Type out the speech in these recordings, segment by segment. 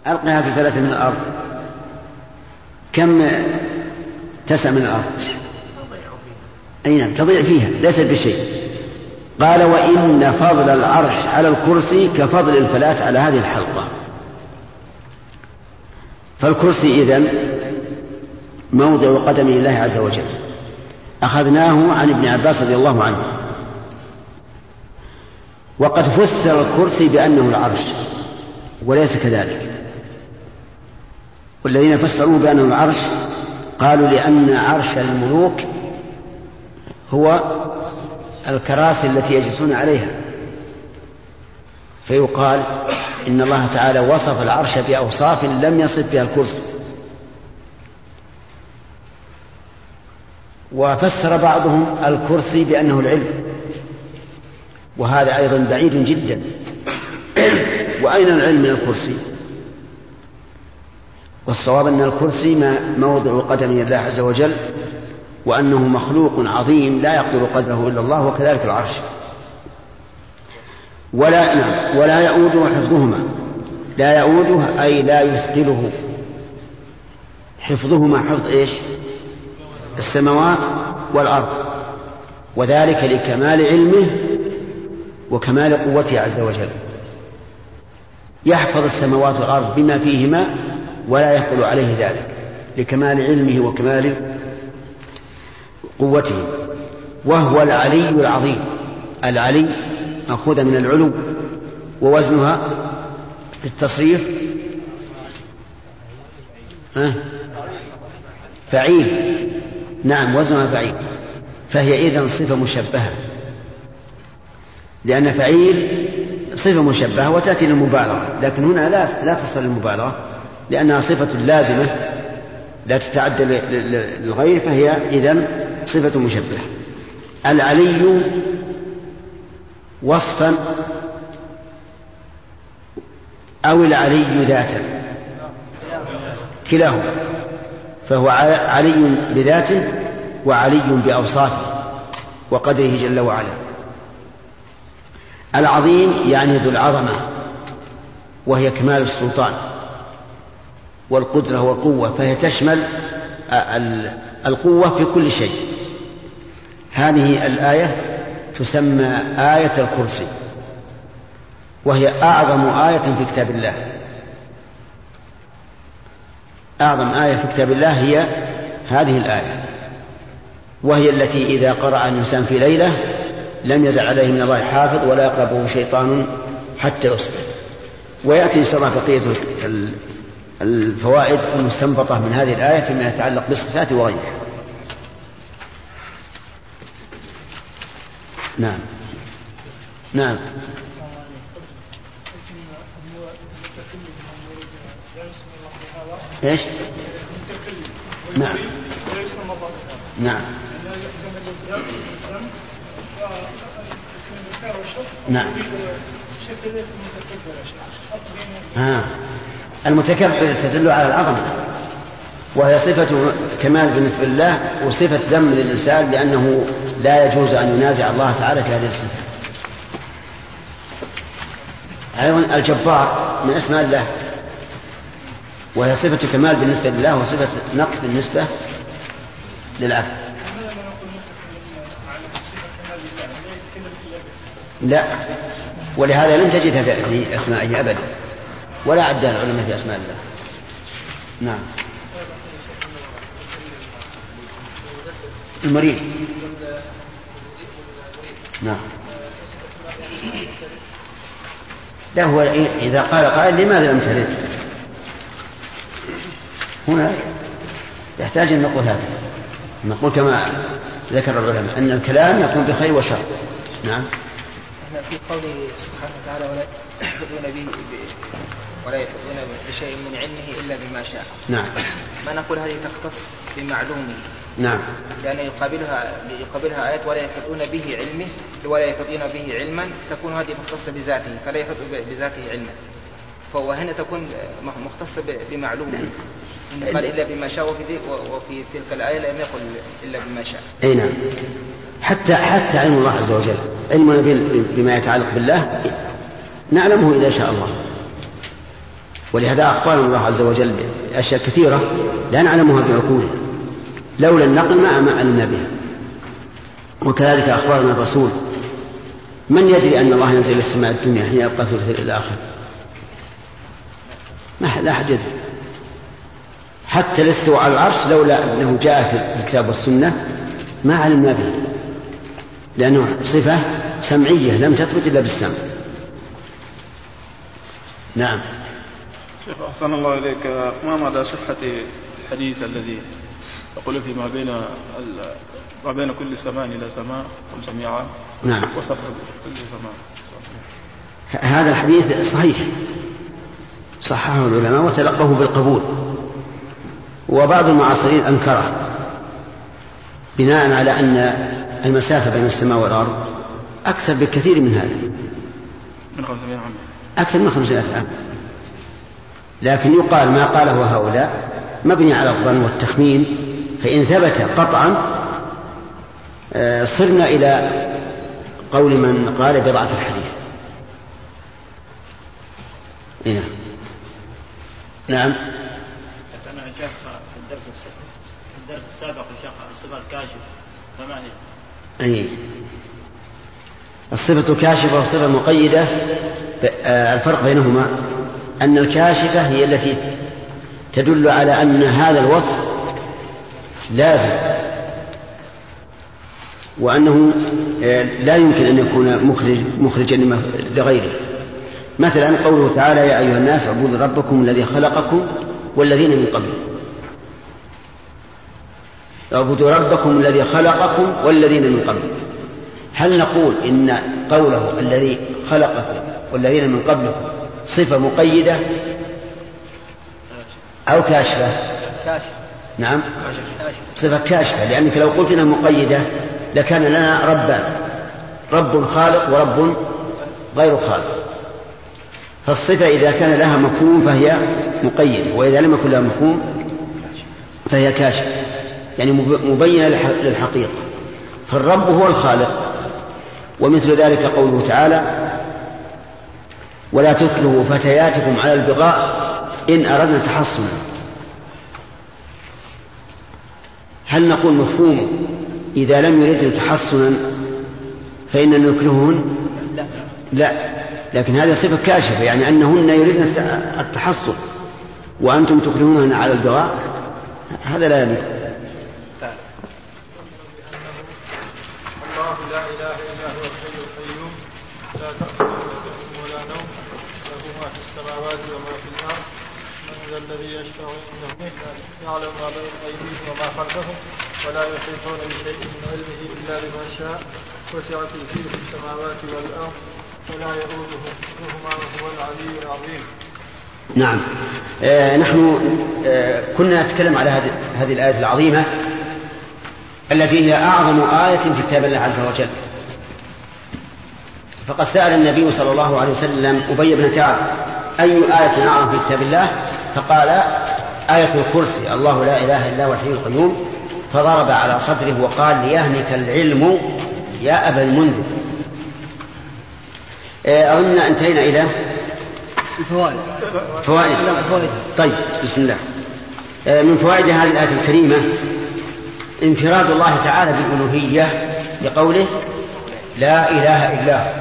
ألقها في فلة من الأرض، كم تسع من الأرض؟ أي نعم، تضيع فيها ليست بشيء. قال وإن فضل العرش على الكرسي كفضل الفلاة على هذه الحلقة. فالكرسي إذن موضع قدم الله عز وجل. أخذناه عن ابن عباس رضي الله عنه. وقد فسر الكرسي بأنه العرش وليس كذلك، والذين فسروا بأنه العرش قالوا لأن عرش الملوك هو الكراسي التي يجلسون عليها، فيقال إن الله تعالى وصف العرش بأوصاف لم يصف بها الكرسي. وفسر بعضهم الكرسي بأنه العلم، وهذا أيضا بعيد جدا. وأين العلم من الكرسي؟ والصواب أن الكرسي موضع قدم الله عز وجل، وأنه مخلوق عظيم لا يقدر قدره إلا الله، وكذلك العرش. ولا يؤوده حفظهما. لا يؤوده أي لا يثقله. حفظهما حفظ إيش؟ السماوات والأرض، وذلك لكمال علمه وكمال قوته عز وجل. يحفظ السماوات والأرض بما فيهما ولا يثقل عليه ذلك لكمال علمه وكمال قوته. وهو العلي العظيم. العلي مأخوذ من العلو، ووزنها في التصريف فعيل. نعم، وزنها فعيل، فهي إذن صفة مشبهة، لأن فعيل صفة مشبهة وتأتي للمبالغة، لكن هنا لا تصل للمبالغة لأنها صفة لازمة لا تتعدى للغير، فهي إذن صفة مشبهة. العلي وصفا أو العلي ذاتا، كلاهما، فهو علي بذاته وعلي بأوصافه وقدره جل وعلا. العظيم يعني ذو العظمة، وهي كمال السلطان والقدرة والقوة، فهي تشمل القوة في كل شيء. هذه الآية تسمى آية الكرسي، وهي أعظم آية في كتاب الله. أعظم آية في كتاب الله هي هذه الآية، وهي التي إذا قرأ الإنسان في ليلة لم يزل عليه من الله حافظ ولا يقربه شيطان حتى يصبح. ويأتي إن شاء الله بقية الفوائد المستنبطة من هذه الآية فيما يتعلق بالصفات وغيرها. نعم نعم. ايش؟ نعم نعم نعم. المتكبر تدل على العظمة، وهي صفة كمال بالنسبة لله وصفة ذم للإنسان، لأنه لا يجوز أن ينازع الله تعالى في هذه الصفة. أيضا الجبار من أسماء الله، وهي صفة كمال بالنسبة لله وصفة نقص بالنسبة للعبد. لا، ولهذا لن تجدها في أسمائه أبدا، ولا عدها العلماء في أسماء الله. نعم. المريض. نعم. لا، هو إذا قال قائل لماذا لم ترد، هنا يحتاج أن نقول هذا، نقول كما ذكر العلماء أن الكلام يكون بخير وشر. نعم. في قوله سبحانه وتعالى ولا يحيطون بشيء من علمه إلا بما شاء. نعم. ما نقول هذه تختص بمعلومه. نعم. لأن يقابلها آيات ولا يحيطون به علمه ولا يحيطون به علما، تكون هذه مختصة بذاته فلا يحيط بذاته علما، فهو هنا تكون مختصة بمعلومه. قال إلا بما شاء، وفي تلك الآية لم يقل إلا بما شاء. أي نعم. حتى علم الله عز وجل، علمنا بما يتعلق بالله نعلمه إذا شاء الله، ولهذا أخبرنا الله عز وجل بأشياء كثيرة لا نعلمها بعقولنا، لولا النقل ما علمنا بها. وكذلك أخبرنا الرسول. من يدري أن الله ينزل السماء الدنيا حين يبقى ثلث الآخر؟ لا أحد يدري. حتى الاستواء على العرش لولا أنه جاء في الكتاب والسنة ما علمنا به، لأنه صفة سمعية لم تثبت إلا بالسمع. نعم. شيخ أحسن الله إليك، ما مدى صحة الحديث الذي يقول في ما بين كل سماء إلى سماء 500 عام؟ نعم. وصف كل سماء. هذا الحديث صحيح، صححه العلماء وتلقوه بالقبول، وبعض المعاصرين أنكره بناء على أن المسافة بين السماء والأرض أكثر بكثير من هذا، من 500 عام، أكثر من 500 عام. لكن يقال ما قاله هؤلاء مبني على الظن والتخمين، فإن ثبت قطعا صرنا إلى قول من قال بضعف الحديث. إيه. نعم. أنا شيخ في الدرس السابق شيخ الصفة الكاشفة فما هي؟ أي الصفة الكاشفة والصفة المقيدة الفرق بينهما أن الكاشفة هي التي تدل على أن هذا الوصف لازم، وأنه لا يمكن أن يكون مخرجا لغيره. مثلا قوله تعالى يا أيها الناس اعبدوا ربكم الذي خلقكم والذين من قبلكم. اعبدوا ربكم الذي خلقكم والذين من قبلكم. هل نقول إن قوله الذي خلقكم والذين من قبلكم صفة مقيدة أو كاشفة؟ نعم، صفة كاشفة، لأنك لو قلت إنها مقيدة لكان لنا ربان، رب خالق ورب غير خالق. فالصفة إذا كان لها مفهوم فهي مقيدة، وإذا لم يكن لها مفهوم فهي كاشفة، يعني مبينة للحقيقة. فالرب هو الخالق. ومثل ذلك قوله تعالى ولا تكرهوا فتياتكم على البغاء إن أردنا تحصنا. هل نقول مفهوم إذا لم يردن تحصنا فإننا نكرههن؟ لا، لكن هذه صفة كاشفة، يعني أنهن يريدن التحصن وأنتم تكرهونهن على البغاء، هذا لا يليق. الله لا إله إلا هو الحي القيوم لا تأخذه سنة ولا نوم له ما في السماوات وما في الأرض من ذا الذي يشفع عنده يعلم ما بين أيديهم وما خلفهم ولا يحيطون بشيء من علمه إلا بما شاء وسع كرسيه السماوات والأرض ولا يؤوده حفظهما وهو العلي العظيم. نعم. نحن كنا نتكلم على هذه الآية العظيمة التي هي أعظم آية في كتاب الله عز وجل. فقد سأل النبي صلى الله عليه وسلم أبي بن كعب أي آية أعظم في كتاب الله؟ فقال آية الكرسي الله لا إله إلا هو الحي القيوم، فضرب على صدره وقال ليهنك العلم يا أبا المنذر. أظن انتهينا إلى فوائد. طيب بسم الله. من فوائد هذه الآية الكريمة انفراد الله تعالى بالألوهية لقوله لا إله إلا هو،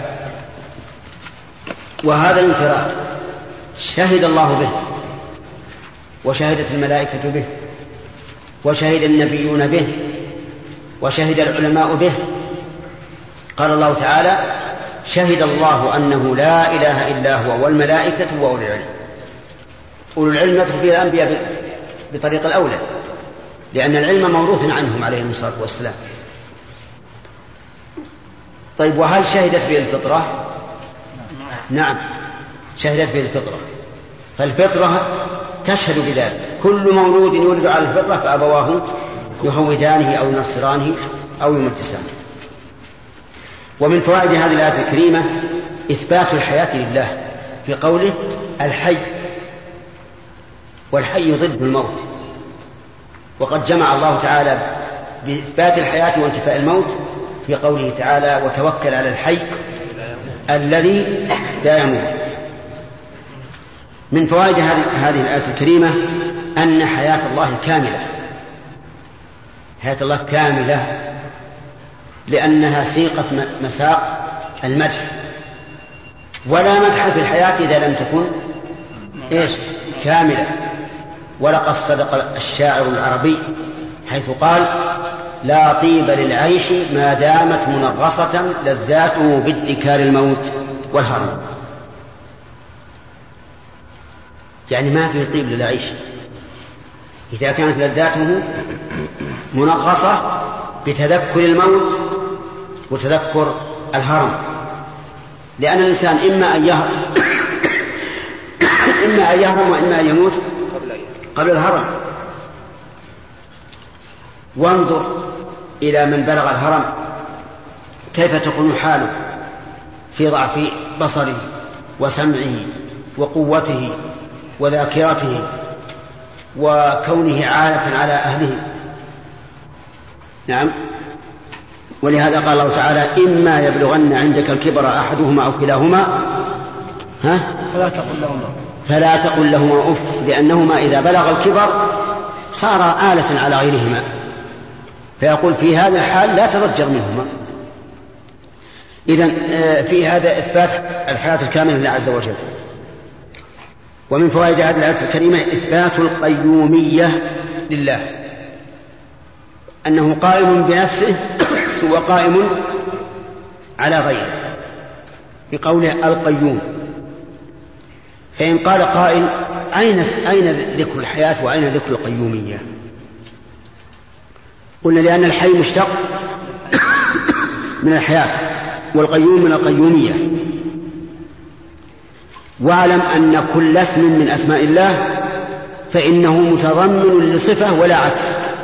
وهذا الانفراد شهد الله به وشهدت الملائكة به وشهد النبيون به وشهد العلماء به. قال الله تعالى شهد الله أنه لا إله إلا هو والملائكة وأولو العلم. أولو العلم يدخل فيه الأنبياء بطريق الأولى، لأن العلم موروث عنهم عليهم الصلاة والسلام. طيب وهل شهدت به الفطرة؟ نعم شهدت به الفطرة، فالفطرة تشهد بذلك. كل مولود يولد على الفطرة فأبواه يهودانه أو ينصرانه أو يمجسانه. ومن فوائد هذه الآية الكريمة إثبات الحياة لله في قوله الحي، والحي ضد الموت. وقد جمع الله تعالى بإثبات الحياة وانتفاء الموت في قوله تعالى وتوكل على الحي الذي لا يموت. من فوائد هذه الآية الكريمة أن حياة الله كاملة، حياة الله كاملة لأنها سيقت مساق المدح، ولا مدح في الحياة إذا لم تكن كاملة. ولقد صدق الشاعر العربي حيث قال: لا طيب للعيش ما دامت منغصة لذاته بادكار الموت والهرم. يعني ما فيه طيب للعيش إذا كانت لذاته منغصة بتذكر الموت وتذكر الهرم، لأن الإنسان إما أن يهرم وإما أن يموت قبل الهرم. وانظر إلى من بلغ الهرم كيف تكون حاله في ضعف بصره وسمعه وقوته وذاكرته وكونه عالة على أهله. نعم. ولهذا قال الله تعالى: إما يبلغن عندك الكبر أحدهما أو كلاهما فلا تقل لهما أف، لأنهما إذا بلغ الكبر صار آلة على غيرهما، فيقول في هذا الحال لا تضجر منهما. إذن في هذا إثبات الحياة الكاملة لله عز وجل. ومن فوائد هذه الآية الكريمة إثبات القيومية لله، أنه قائم بنفسه وقائم على غيره، بقوله القيوم. فإن قال قائل: أين ذكر الحياة وأين ذكر القيومية؟ قلنا: لأن الحي مشتق من الحياة والقيوم من القيومية. واعلم أن كل اسم من أسماء الله فإنه متضمن لصفة ولا عكس.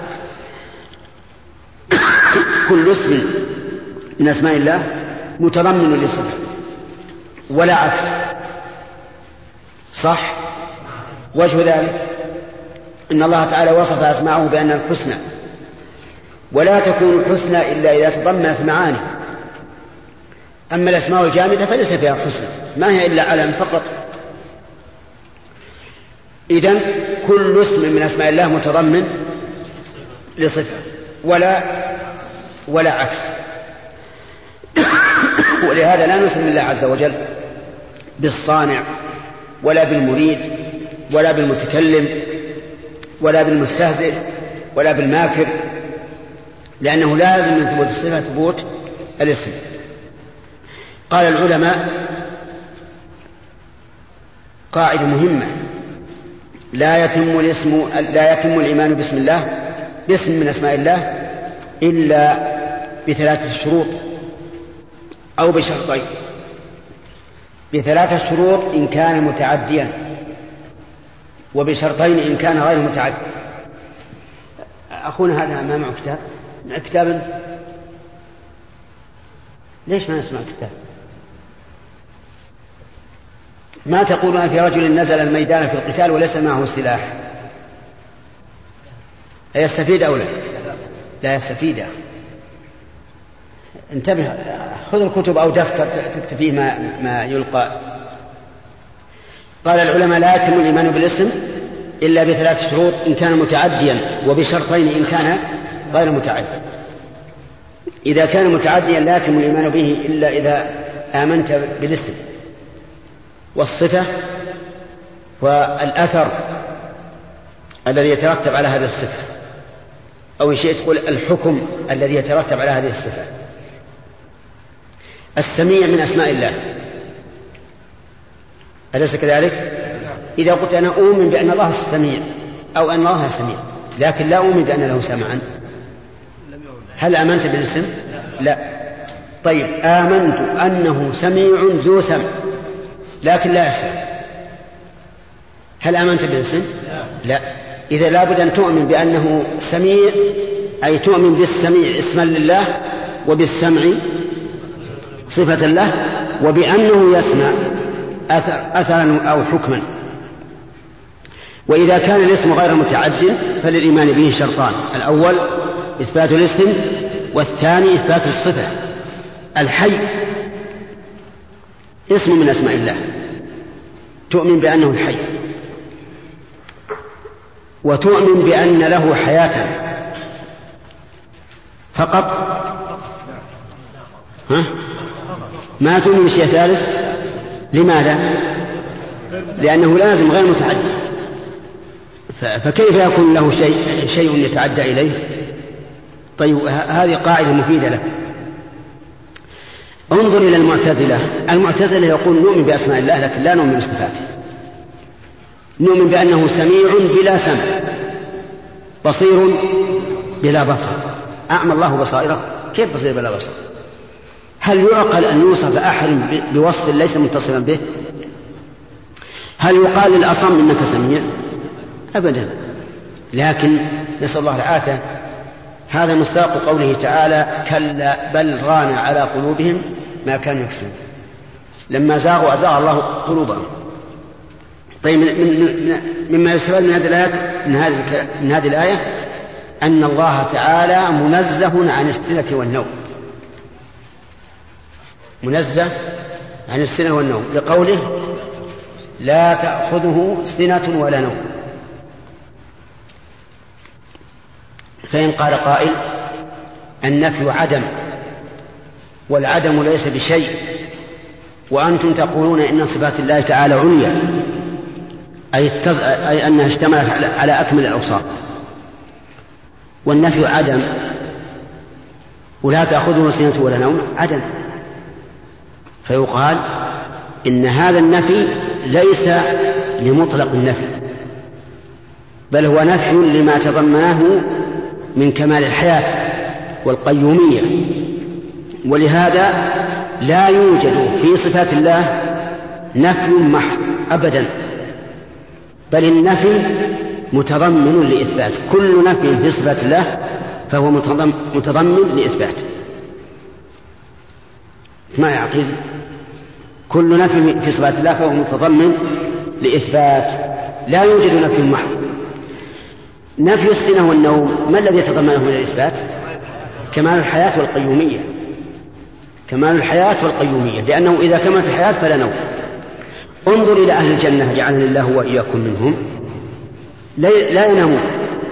كل اسم من أسماء الله متضمن لصفة ولا عكس، صح؟ وجه ذلك إن الله تعالى وصف أسماءه بأن الحسنى، ولا تكون الحسنى إلا إذا تضمنت معاني. أما الأسماء الجامدة فليس فيها حسنى، ما هي إلا علم فقط. إذن كل اسم من أسماء الله متضمن لصفة ولا عكس. ولهذا لا نسمي الله عز وجل بالصانع ولا بالمريد ولا بالمتكلم ولا بالمستهزئ ولا بالماكر، لأنه لازم من ثبوت الصفة ثبوت الاسم. قال العلماء قاعدة مهمة: لا يتم الإيمان باسم الله باسم من أسماء الله إلا بثلاثة شروط أو بشرطين. بثلاثة شروط إن كان متعديا، وبشرطين إن كان غير متعدي. أخونا هذا ما معه كتاب؟ كتاب ليش ما نسمع كتاب؟ ما تقولون في رجل نزل الميدان في القتال وليس معه سلاح، يستفيد أو لا؟ لا يستفيد. انتبه، خذ الكتب أو دفتر تكتب فيه ما يلقى. قال العلماء: لا يتم الإيمان بالاسم إلا بثلاث شروط إن كان متعديا، وبشرطين إن كان غير متعدي. إذا كان متعديا لا يتم الإيمان به إلا إذا آمنت بالاسم والصفة والأثر الذي يترتب على هذه الصفة، أو إن شئت تقول الحكم الذي يترتب على هذه الصفة. السميع من أسماء الله، أليس كذلك؟ إذا قلت أنا أؤمن بأن الله السميع أو أن الله سميع، لكن لا أؤمن بأن له سمعا، هل آمنت بالاسم؟ لا. طيب، آمنت أنه سميع ذو سمع لكن لا يسمع، هل آمنت بالاسم؟ لا. إذا لابد أن تؤمن بأنه سميع، أي تؤمن بالسميع اسما لله، وبالسمع صفة له، وبأنه يسمع أثرا أو حكما. وإذا كان الاسم غير متعد فللإيمان به شرطان: الأول إثبات الاسم، والثاني إثبات الصفة. الحي اسم من أسماء الله، تؤمن بأنه الحي، وتؤمن بأن له حياة فقط. ما تؤمن بشيء ثالث. لماذا؟ لأنه لازم غير متعدي، فكيف يكون له شيء يتعدى إليه؟ طيب هذه قاعدة مفيدة لك. انظر إلى المعتزلة. المعتزلة يقول نؤمن بأسماء الله لكن لا نؤمن بصفاته. نؤمن بأنه سميع بلا سمع، بصير بلا بصر. أعمى الله بصائره؟ كيف بصير بلا بصر؟ هل يعقل أن يوصف أحد بوصف ليس متصلا به؟ هل يقال للأصم إنك سميع؟ أبدا. لكن نسأل الله العافية، هذا مصداق قوله تعالى كلا بل ران على قلوبهم ما كانوا يكسبون. لما زاغوا أزاغ الله قلوبهم. طيب مما يستفاد من هذه الآية أن الله تعالى منزه عن السنة والنوم، منزه عن السنة والنوم، لقوله لا تأخذه سنة ولا نوم. فإن قال قائل النفي عدم، والعدم ليس بشيء، وأنتم تقولون إن صفات الله تعالى عليا، أي أنها اشتملت على أكمل الأوصاف، والنفي عدم، ولا تأخذه سنة ولا نوم عدم. فيقال إن هذا النفي ليس لمطلق النفي، بل هو نفي لما تضمنه من كمال الحياة والقيومية. ولهذا لا يوجد في صفات الله نفي محض أبدا، بل النفي متضمن لإثبات. كل نفي في صفات الله فهو متضمن لإثبات. ما يعقل؟ كل نفي في صفات الله فهو متضمن لإثبات، لا يوجد نفي محض. نفي السنة والنوم ما الذي يتضمنه من الإثبات؟ كمال الحياة والقيومية، كمال الحياة والقيومية، لأنه إذا كمل في الحياة فلا نوم. انظر إلى أهل الجنة جعلني الله وإياكم منهم، لا ينامون.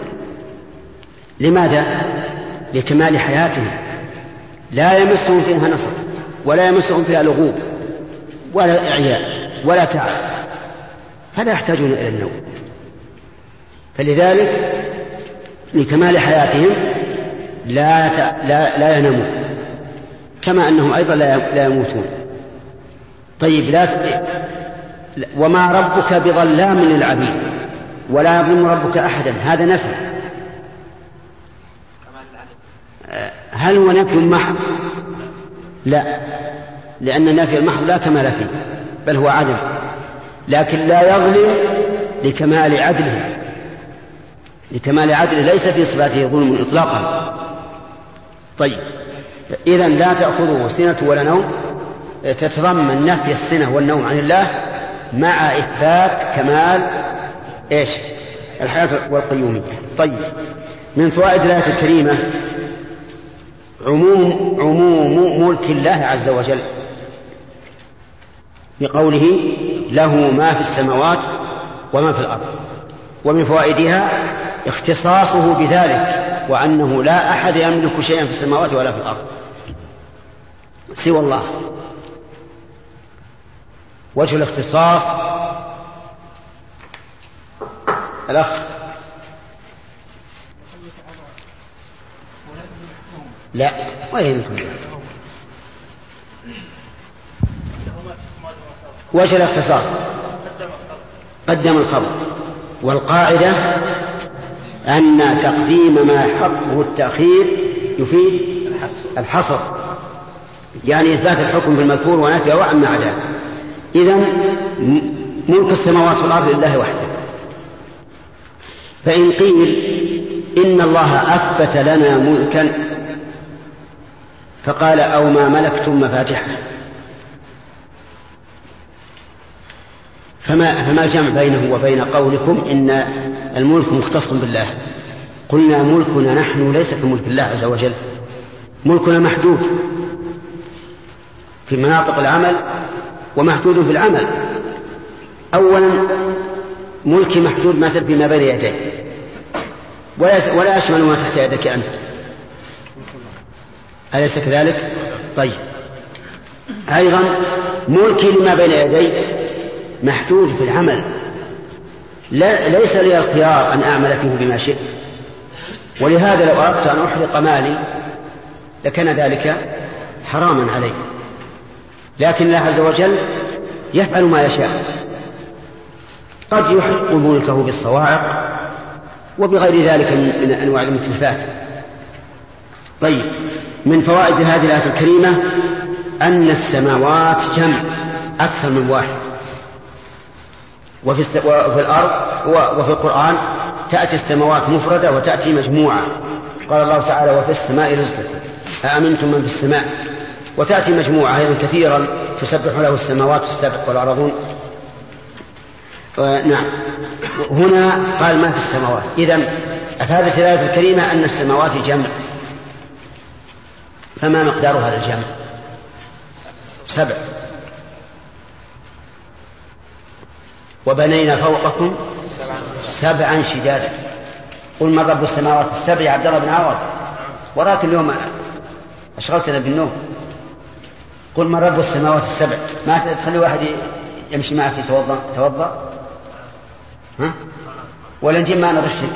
لماذا؟ لكمال حياتهم، لا يمسهم فيها نصب، ولا يمسهم فيها لغوب، ولا إعياء، ولا تعب، فلا يحتاجون إلى النوم. فلذلك لكمال حياتهم لا ينامون، كما أنهم أيضا لا يموتون. طيب وما ربك بظلام للعبيد ولا يظلم ربك أحدا، هذا نفي. هل هو نفي محض؟ لا، لأن نفي المحض لا كمال فيه، بل هو عدم، لكن لا يظلم لكمال عدله. لكمال عدله ليس في صفاته ظلم إطلاقا. طيب إذن لا تأخذه سنة ولا نوم تتضمن نفي السنة والنوم عن الله مع إثبات كمال الحياة والقيومية. طيب من فوائد الآية الكريمة عموم ملك الله عز وجل بقوله له ما في السماوات وما في الأرض. ومن فوائدها اختصاصه بذلك، وأنه لا أحد يملك شيئا في السماوات ولا في الأرض سوى الله. وجه الاختصاص الأخ لا وين وجه الاختصاص قدم الخبر. والقاعدة أن تقديم ما حقه التأخير يفيد الحصر، يعني إثبات الحكم بالمذكور ونفيه عما عداه. إذن ملك السماوات والأرض لله وحده. فإن قيل إن الله أثبت لنا ملكا فقال أو ما ملكتم مفاتحه، فما الجمع بينه وبين قولكم إن الملك مختص بالله؟ قلنا ملكنا نحن ليس كملك الله عز وجل، ملكنا محدود في مناطق العمل ومحدود في العمل. أولا ملكي محدود مثل بما بين يدي ولا يشمل ما تحت يدك أنت، أليس كذلك؟ طيب أيضا ملكي لما بين يدي محدود في العمل، ليس لي الخيار أن أعمل فيه بما شئت، ولهذا لو أردت أن أحرق مالي لكان ذلك حراما علي، لكن الله عز وجل يفعل ما يشاء، قد يحق ملكه بالصواعق وبغير ذلك من أنواع المتلفات. طيب من فوائد هذه الآية الكريمة أن السماوات جمع أكثر من واحد، وفي الأرض وفي القرآن تأتي السماوات مفردة وتأتي مجموعة، قال الله تعالى وفي السماء رزقكم أأمنتم من في السماء، وتأتي مجموعة أيضا كثيرا تسبح له السماوات السبع والأرضون. نعم هنا قال ما في السماوات، إذن أفادت الآية الكريمة أن السماوات جمع، فما مقدار هذا الجمع؟ 7. وبنينا فوقكم 7 شدادا. قل من رب السماوات السبع يا عبد الله بن عوض، وراك اليوم أشغلتنا بالنوم. قل من رب السماوات السبع، ما تخلي واحد يمشي معك توضأ ها؟ ولا نجيب معنا رشدك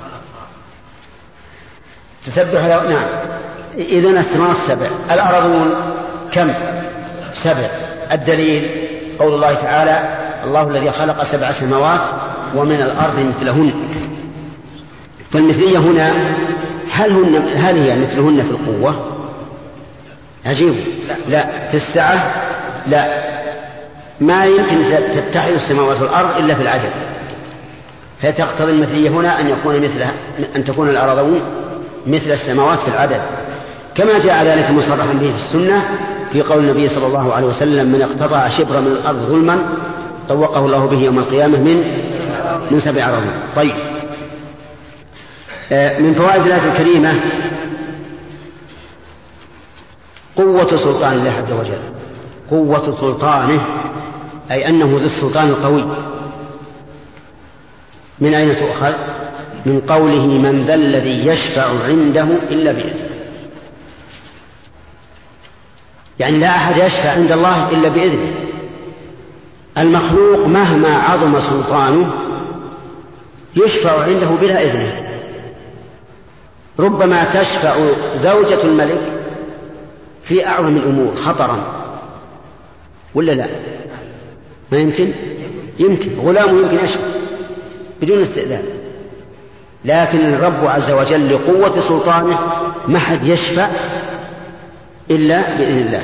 تسبح له. نعم إذن السماوات 7، الأرضون كم؟ 7. الدليل قول الله تعالى الله الذي خلق 7 سماوات ومن الأرض مثلهن. فالمثلية هنا هل هي مثلهن في القوة؟ عجيب، لا. في السعة؟ لا. ما يمكن تتحد السماوات والأرض إلا في العدد، فتقتضي المثلية هنا أن تكون الأرضون مثل السماوات في العدد، كما جاء ذلك مصرحا به في السنة في قول النبي صلى الله عليه وسلم من اقتطع شبرا من الأرض ظلما طوقه الله به يوم القيامة من 7 أراضين. طيب من فوائد الآية الكريمة قوة سلطان الله عز وجل، قوة سلطانه أي أنه ذو السلطان القوي. من أين تؤخذ؟ من قوله من ذا الذي يشفع عنده إلا بإذنه، يعني لا أحد يشفع عند الله إلا بإذنه. المخلوق مهما عظم سلطانه يشفع عنده بلا إذنه. ربما تشفع زوجة الملك في أعظم الأمور خطرا، ولا لا؟ ما يمكن؟ يمكن. غلام يمكن يشفع بدون استئذان، لكن الرب عز وجل لقوة سلطانه ما حد يشفع إلا بإذن الله،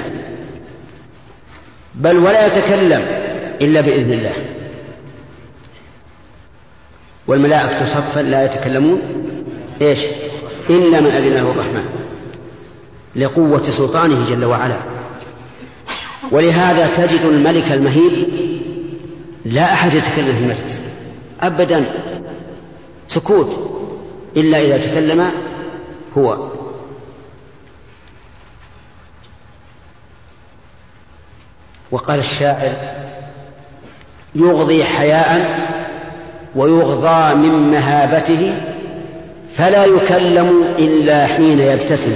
بل ولا يتكلم إلا بإذن الله. والملائكة صفا لا يتكلمون إيش؟ إلا من أذن له الرحمن، لقوة سلطانه جل وعلا. ولهذا تجد الملك المهيب لا أحد يتكلم في المجلس أبدا، سكوت إلا إذا تكلم هو. وقال الشاعر يغضي حياء ويغضى من مهابته فلا يكلم إلا حين يبتسم.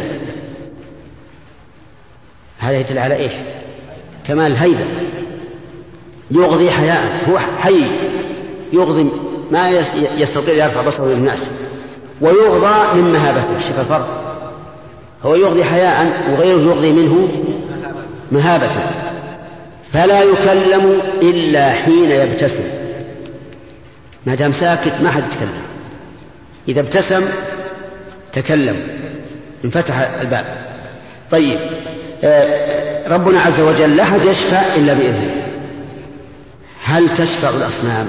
هذا يدل على إيش؟ كمال الهيبة. يغضي حياء، هو حي يغضي ما يستطيع يرفع بصره للناس، ويغضى من مهابته. شوف الفرق، هو يغضي حياء وغيره يغضي منه مهابة. فلا يكلم إلا حين يبتسم، ما دام ساكت ما حد يتكلم، إذا ابتسم تكلم انفتح الباب. طيب ربنا عز وجل لا أحد يشفع إلا بإذنه. هل تشفع الأصنام؟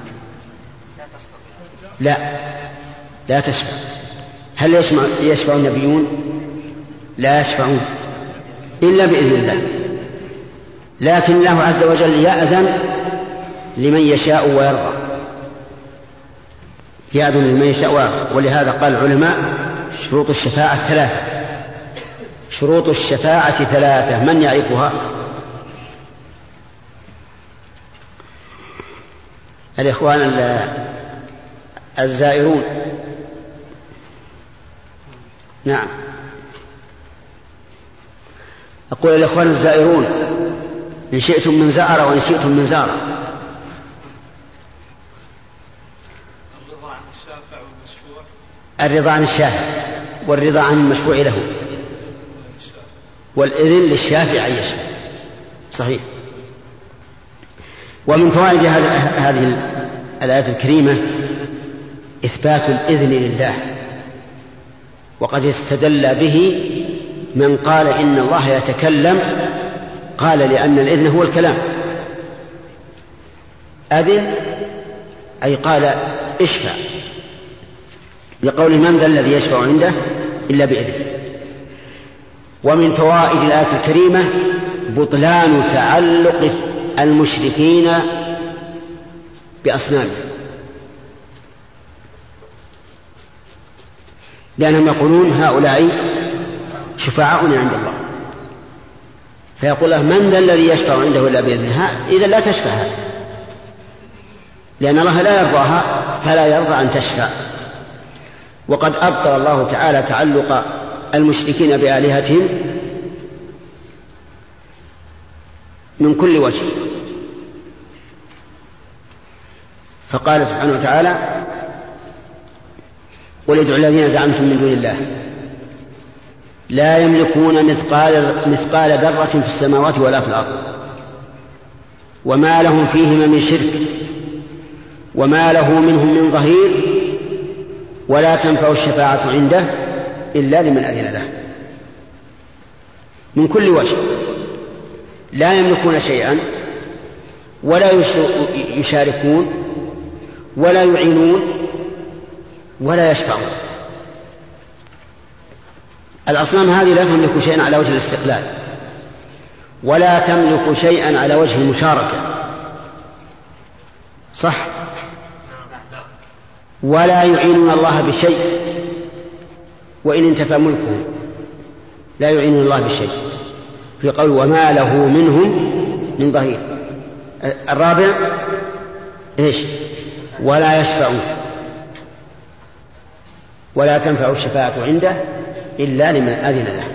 لا تشفع. هل يشفع النبيون؟ لا يشفعون إلا بإذن الله، لكن الله عز وجل يأذن لمن يشاء ويرضى، يأذن لمن يشاء ويرضى. ولهذا قال العلماء شروط الشفاعة 3. شروط الشفاعة 3، من يعرفها؟ الإخوان الزائرون. نعم، أقول الإخوان الزائرون إن شئتم من زعر وإن شئتم من زار. الرضا عن الشافع والرضا عن المشفوع له، والإذن للشافع أن يشفع. صحيح. ومن فوائد هذه الآية الكريمة إثبات الإذن لله، وقد استدل به من قال إن الله يتكلم، قال لأن الإذن هو الكلام. أذن أي قال اشفع، لقول من ذا الذي يشفع عنده إلا بإذنه. ومن فوائد الآية الكريمة بطلان تعلق المشركين بأصنامهم، لأنهم يقولون هؤلاء شفعاؤنا عند الله، فيقول له من ذا الذي يشفع عنده إلا بإذنه، إذا لا تشفع هذا، لأن الله لا يرضاها فلا يرضى أن تشفع. وقد أبطل الله تعالى تعلق المشركين بآلهتهم من كل وجه، فقال سبحانه وتعالى قل ادعوا الذين زعمتم من دون الله لا يملكون مثقال ذرة في السماوات ولا في الأرض وما لهم فيهما من شرك وما له منهم من ظهير ولا تنفع الشفاعة عنده إلا لمن أذن له. من كل وجه لا يملكون شيئا ولا يشاركون ولا يعينون ولا يشفعون. الأصنام هذه لا تملك شيئا على وجه الاستقلال ولا تملك شيئا على وجه المشاركة، صح؟ ولا يعينون الله بشيء، وإن انتفى ملكهم لا يعينون الله بشيء، في قول وما له منهم من ظهير. الرابع إيش؟ ولا يشفعون ولا تنفع الشفاعة عنده إلا لمن أذن له.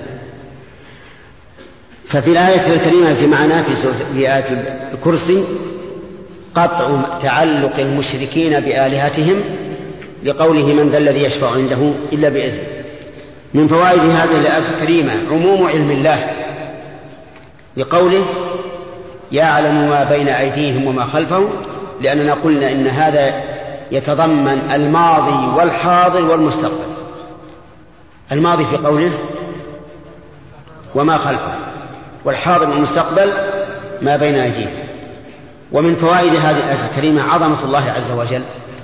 ففي الآية الكريمة في معنى في آية الكرسي قطع تعلق المشركين بآلهتهم لقوله من ذا الذي يشفع عنده إلا بإذنه. من فوائد هذه الآية الكريمة عموم علم الله لقوله يعلم ما بين أيديهم وما خلفهم، لأننا قلنا إن هذا يتضمن الماضي والحاضر والمستقبل. الماضي في قوله وما خلفه، والحاضر والمستقبل ما بين أيديهم. ومن فوائد هذه الآية الكريمة عظمة الله عز وجل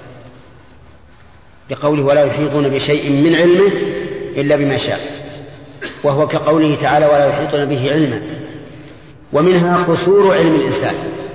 بقوله ولا يحيطون بشيء من علمه إلا بما شاء، وهو كقوله تعالى ولا يحيطون به علما. ومنها قصور علم الإنسان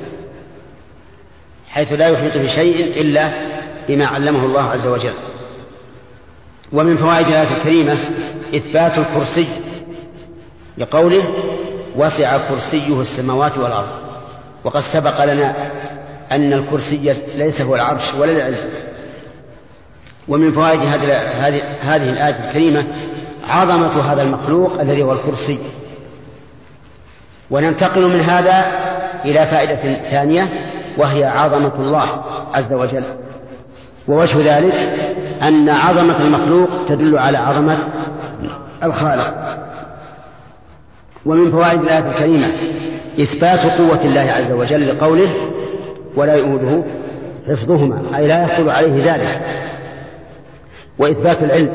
حيث لا يحيط بشيء إلا بما علمه الله عز وجل. ومن فوائد الآية الكريمة إثبات الكرسي لقوله وسع كرسيه السماوات والأرض، وقد سبق لنا أن الكرسي ليس هو العرش ولا العلم. ومن فوائد هذه الآية الكريمة عظمة هذا المخلوق الذي هو الكرسي. وننتقل من هذا إلى فائدة ثانية وهي عظمة الله عز وجل. ووجه ذلك أن عظمة المخلوق تدل على عظمة الخالق. ومن فوائد الآية الكريمة إثبات قوة الله عز وجل لقوله ولا يؤوده حفظهما، أي لا يحصل عليه ذلك. وإثبات العلم،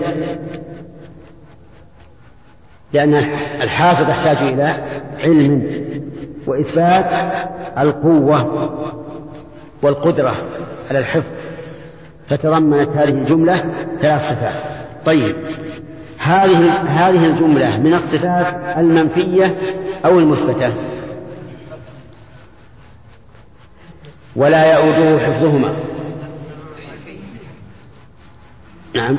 لأن الحافظ يحتاج إلى علم. وإثبات القوة والقدرة على الحفظ، فتضمنت هذه الجملة 3 صفات. طيب هذه الجملة من الصفات المنفية أو المثبتة؟ ولا يؤوده حفظهما. نعم،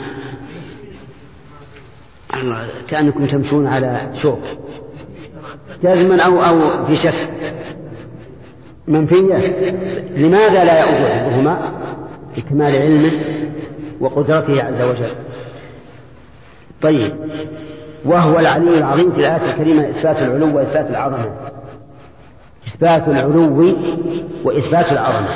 كأنكم تمشون على شوك، جازما أو في شك. منفية. لماذا لا يؤود حفظهما؟ لكمال علمه وقدرته عز وجل. طيب، وهو العلي العظيم في الآية الكريمة إثبات العلو وإثبات العظمة. إثبات العلو وإثبات العظمة.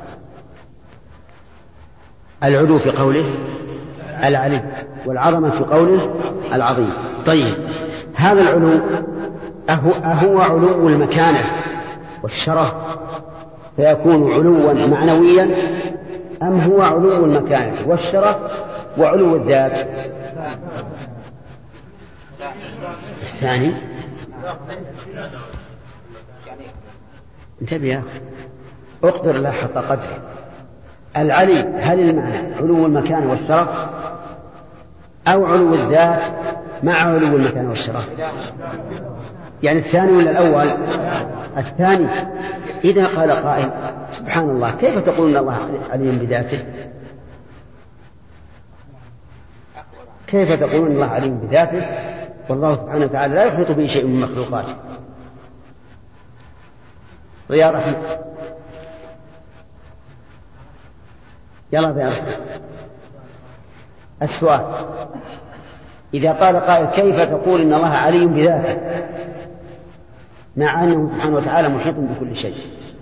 العلو في قوله العلي، والعظمة في قوله العظيم. طيب، هذا العلو أهو علو المكانة والشرف فيكون علوا معنويا، أم هو علو المكانة والشرف وعلو الذات؟ الثاني. انتبه يا أخي، اقدر لا حق قدره. العلي هل المعنى علو المكان والشرف أو علو الذات مع علو المكان والشرف؟ يعني الثاني ولا الأول؟ الثاني. إذا قال قائل سبحان الله كيف تقول أن الله علي بذاته؟ كيف تقول أن الله علي بذاته والله سبحانه وتعالى لا يحيط به شيء من مخلوقاته؟ ضياء رحمة، يلا ضياء رحمة. السؤال: إذا قال قائل كيف تقول إن الله علي بذاته مع أنه سبحانه وتعالى محيط بكل شيء؟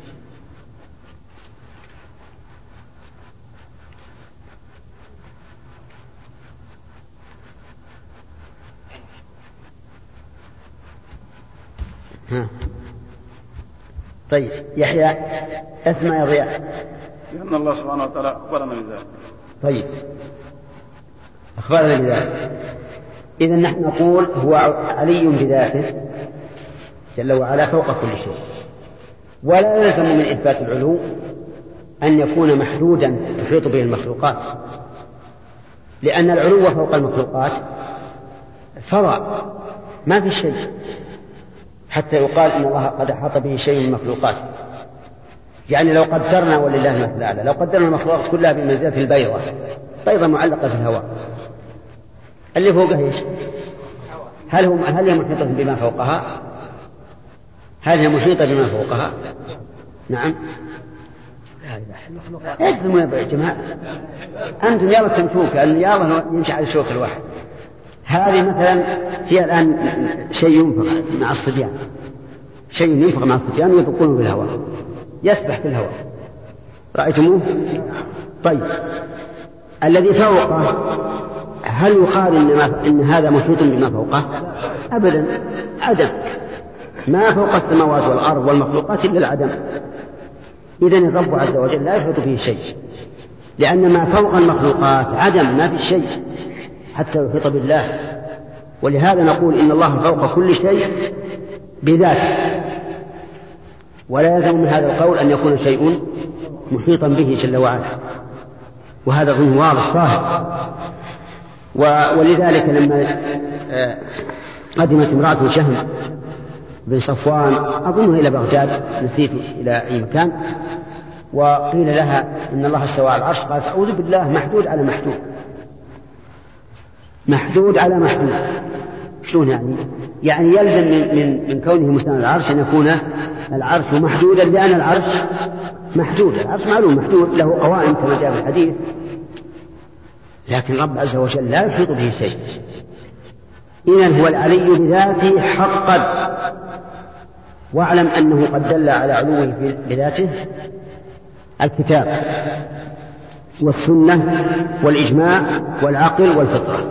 طيب يحيى اسمع يا ضياء. لأن الله سبحانه وتعالى أخبرنا بذلك. طيب أخبرنا بذلك. إذن نحن نقول هو علي بذاته جل وعلا فوق كل شيء، ولا يلزم من إثبات العلو أن يكون محدودا تحيط به المخلوقات، لأن العلو فوق المخلوقات فضاء ما في شيء حتى يقال إن الله قد أحاط به شيء من المخلوقات. يعني لو قدرنا ولله المثل الأعلى، لو قدرنا المخلوقات كلها بمنزلة البيضة، بيضة معلقة في الهواء، اللي فوقها ايش؟ هل هي محيطة بما فوقها؟ هل هي محيطة بما فوقها؟ نعم. لا يجزمون يا جماعة، أنتم يلا تمشون كأن يلا يمشي على الشوك الواحد. هذه مثلا هي الآن شيء ينفق مع الصبيان، شيء ينفق مع الصبيان ويطلقونه في الهواء، يسبح في الهواء، رأيتموه؟ طيب الذي فوقه هل يقال إن هذا محيط بما فوقه؟ أبدا، عدم. ما فوق السماوات والأرض والمخلوقات إلا العدم. إذن الرب عز وجل لا يحيط به شيء، لأن ما فوق المخلوقات عدم، ما في شيء حتى يحيط بالله. ولهذا نقول إن الله فوق كل شيء بذاته، ولا يلزم من هذا القول أن يكون شيء محيطا به جل وعلا، وهذا ظن واضح ظاهر. ولذلك لما قدمت امرأة شهم بن صفوان أظنه إلى بغداد، نسيت إلى أي مكان، وقيل لها إن الله استوى على العرش، قالت أعوذ بالله، محدود على محدود، محدود على محدود. شلون يعني؟ يعني يلزم من كونه مستوى على العرش أن يكون العرش محدودا، لأن العرش محدود، العرش معلوم محدود له قوائم كما جاء في الحديث، لكن الرب عز وجل لا يحيط به شيء. إذن هو العلي بذاته حقا، واعلم أنه قد دل على علوه بذاته الكتاب والسنة والإجماع والعقل والفطرة،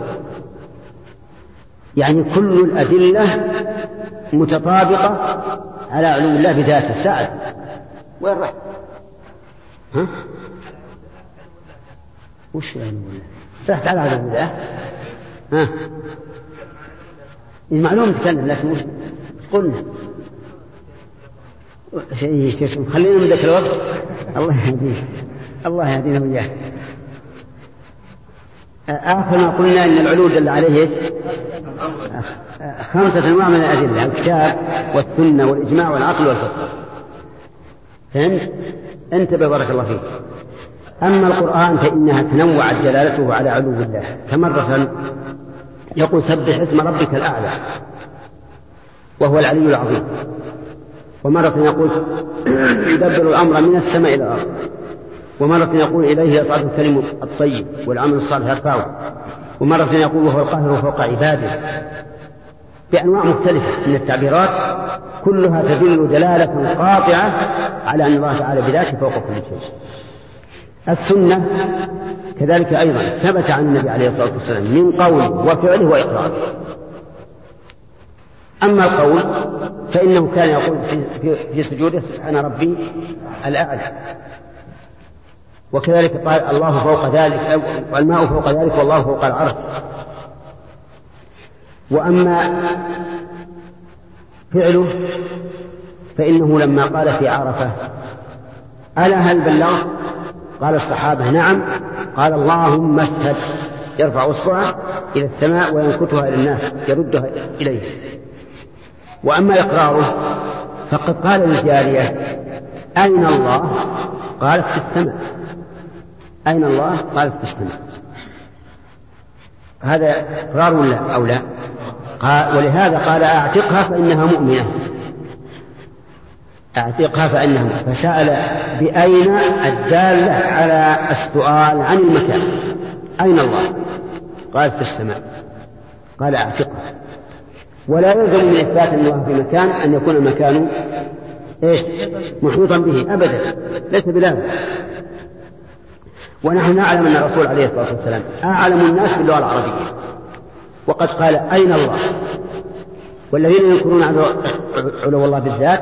يعني كل الأدلة متطابقة على علو الله بذاته. سعد وين رحت؟ ها؟ وش يعني ولا؟ رحت على علو الله؟ ها؟ المعلوم تكلم لكن وش قلنا؟ خلينا من ذاك الوقت. الله يهديه، الله يهدينا وإياه. آخر ما قلنا إن العلو دل عليه 5 أنواع من الأدلة: الكتاب والسنة والإجماع والعقل والفطرة. فهمت؟ انتبه بارك الله فيك. أما القرآن فإنها تنوعت دلالته على علو الله، فمرة يقول سبح اسم ربك الأعلى وهو العلي العظيم، ومرة يقول يدبر الأمر من السماء إلى الأرض، ومرة يقول إليه يصعد الكلم الطيب والعمل الصالح يرفعه، ومرة يقول وهو القاهر فوق عباده، بأنواع مختلفة من التعبيرات كلها تدل دلالة قاطعة على أن الله تعالى بذاته فوق كل شيء. السنة كذلك أيضا ثبت عن النبي عليه الصلاة والسلام من قوله وفعله وإقراره. أما القول فإنه كان يقول في سجوده سبحان ربي الأعلى، وكذلك قال الله فوق ذلك والماء فوق ذلك والله فوق العرش. وأما فعله فإنه لما قال في عرفة ألا هل بلغت؟ قال الصحابة نعم. قال اللهم اشهد، يرفع اصبعه إلى السماء وينكتها إلى الناس يردها إليه. وأما إقراره فقد قال للجارية أين الله؟ قالت في السماء. أين الله؟ قالت في السماء. هذا إقرار ولا أو لا؟ ولهذا قال أعتقها فإنها مؤمنة، أعتقها فإنها مؤمنة. فسأل بأين الدالة على السؤال عن المكان، أين الله؟ قالت في السماء. قال أعتقها. ولا يلزم من إثبات أن الله في مكان أن يكون المكان إيش؟ محيطا به أبدا، ليس بلازم. ونحن نعلم أن الرسول عليه الصلاة والسلام أعلم الناس باللغة العربية، وقد قال أين الله. والذين ينكرون علو الله بالذات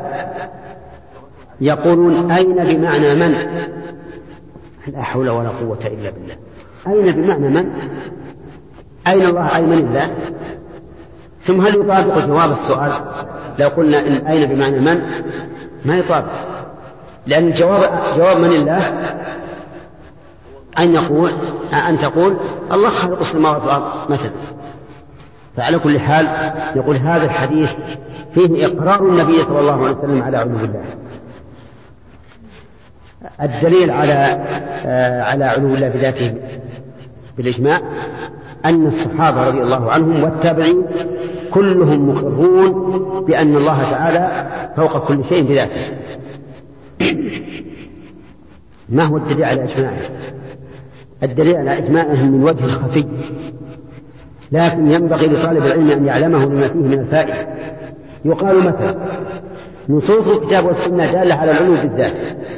يقولون أين بمعنى من، لا حول ولا قوة إلا بالله. أين بمعنى من؟ أين الله أي من الله؟ ثم هل يطابق جواب السؤال لو قلنا إن أين بمعنى من؟ ما يطابق، لأن جواب من الله أن تقول الله خالق السماوات والأرض مثلا. فعلى كل حال يقول هذا الحديث فيه إقرار النبي صلى الله عليه وسلم على علو الله. الدليل على علو الله بذاته بالإجماع أن الصحابة رضي الله عنهم والتابعين كلهم مقرون بأن الله تعالى فوق كل شيء بذاته. ما هو الدليل على إجماعه؟ الدليل على إجماعهم من وجه خفي، لكن ينبغي لطالب العلم أن يعلمه لما فيه من الفائدة. يقال مثلا نصوص الكتاب والسنة دالة على العلو بالذات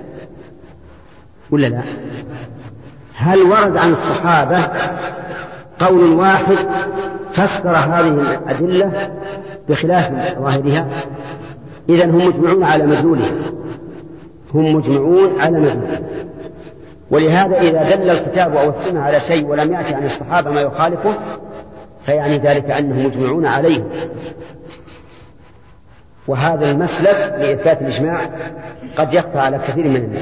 ولا لا؟ هل ورد عن الصحابة قول واحد فسر هذه الأدلة بخلاف ظاهرها؟ إذن هم مجمعون على مدلولها، هم مجمعون على مدلولها. ولهذا إذا دل الكتاب أو السنة على شيء ولم يأتي عن الصحابة ما يخالفه فيعني ذلك أنهم مجمعون عليه. وهذا المسلك لإثبات الإجماع قد يخفى على كثير من الناس.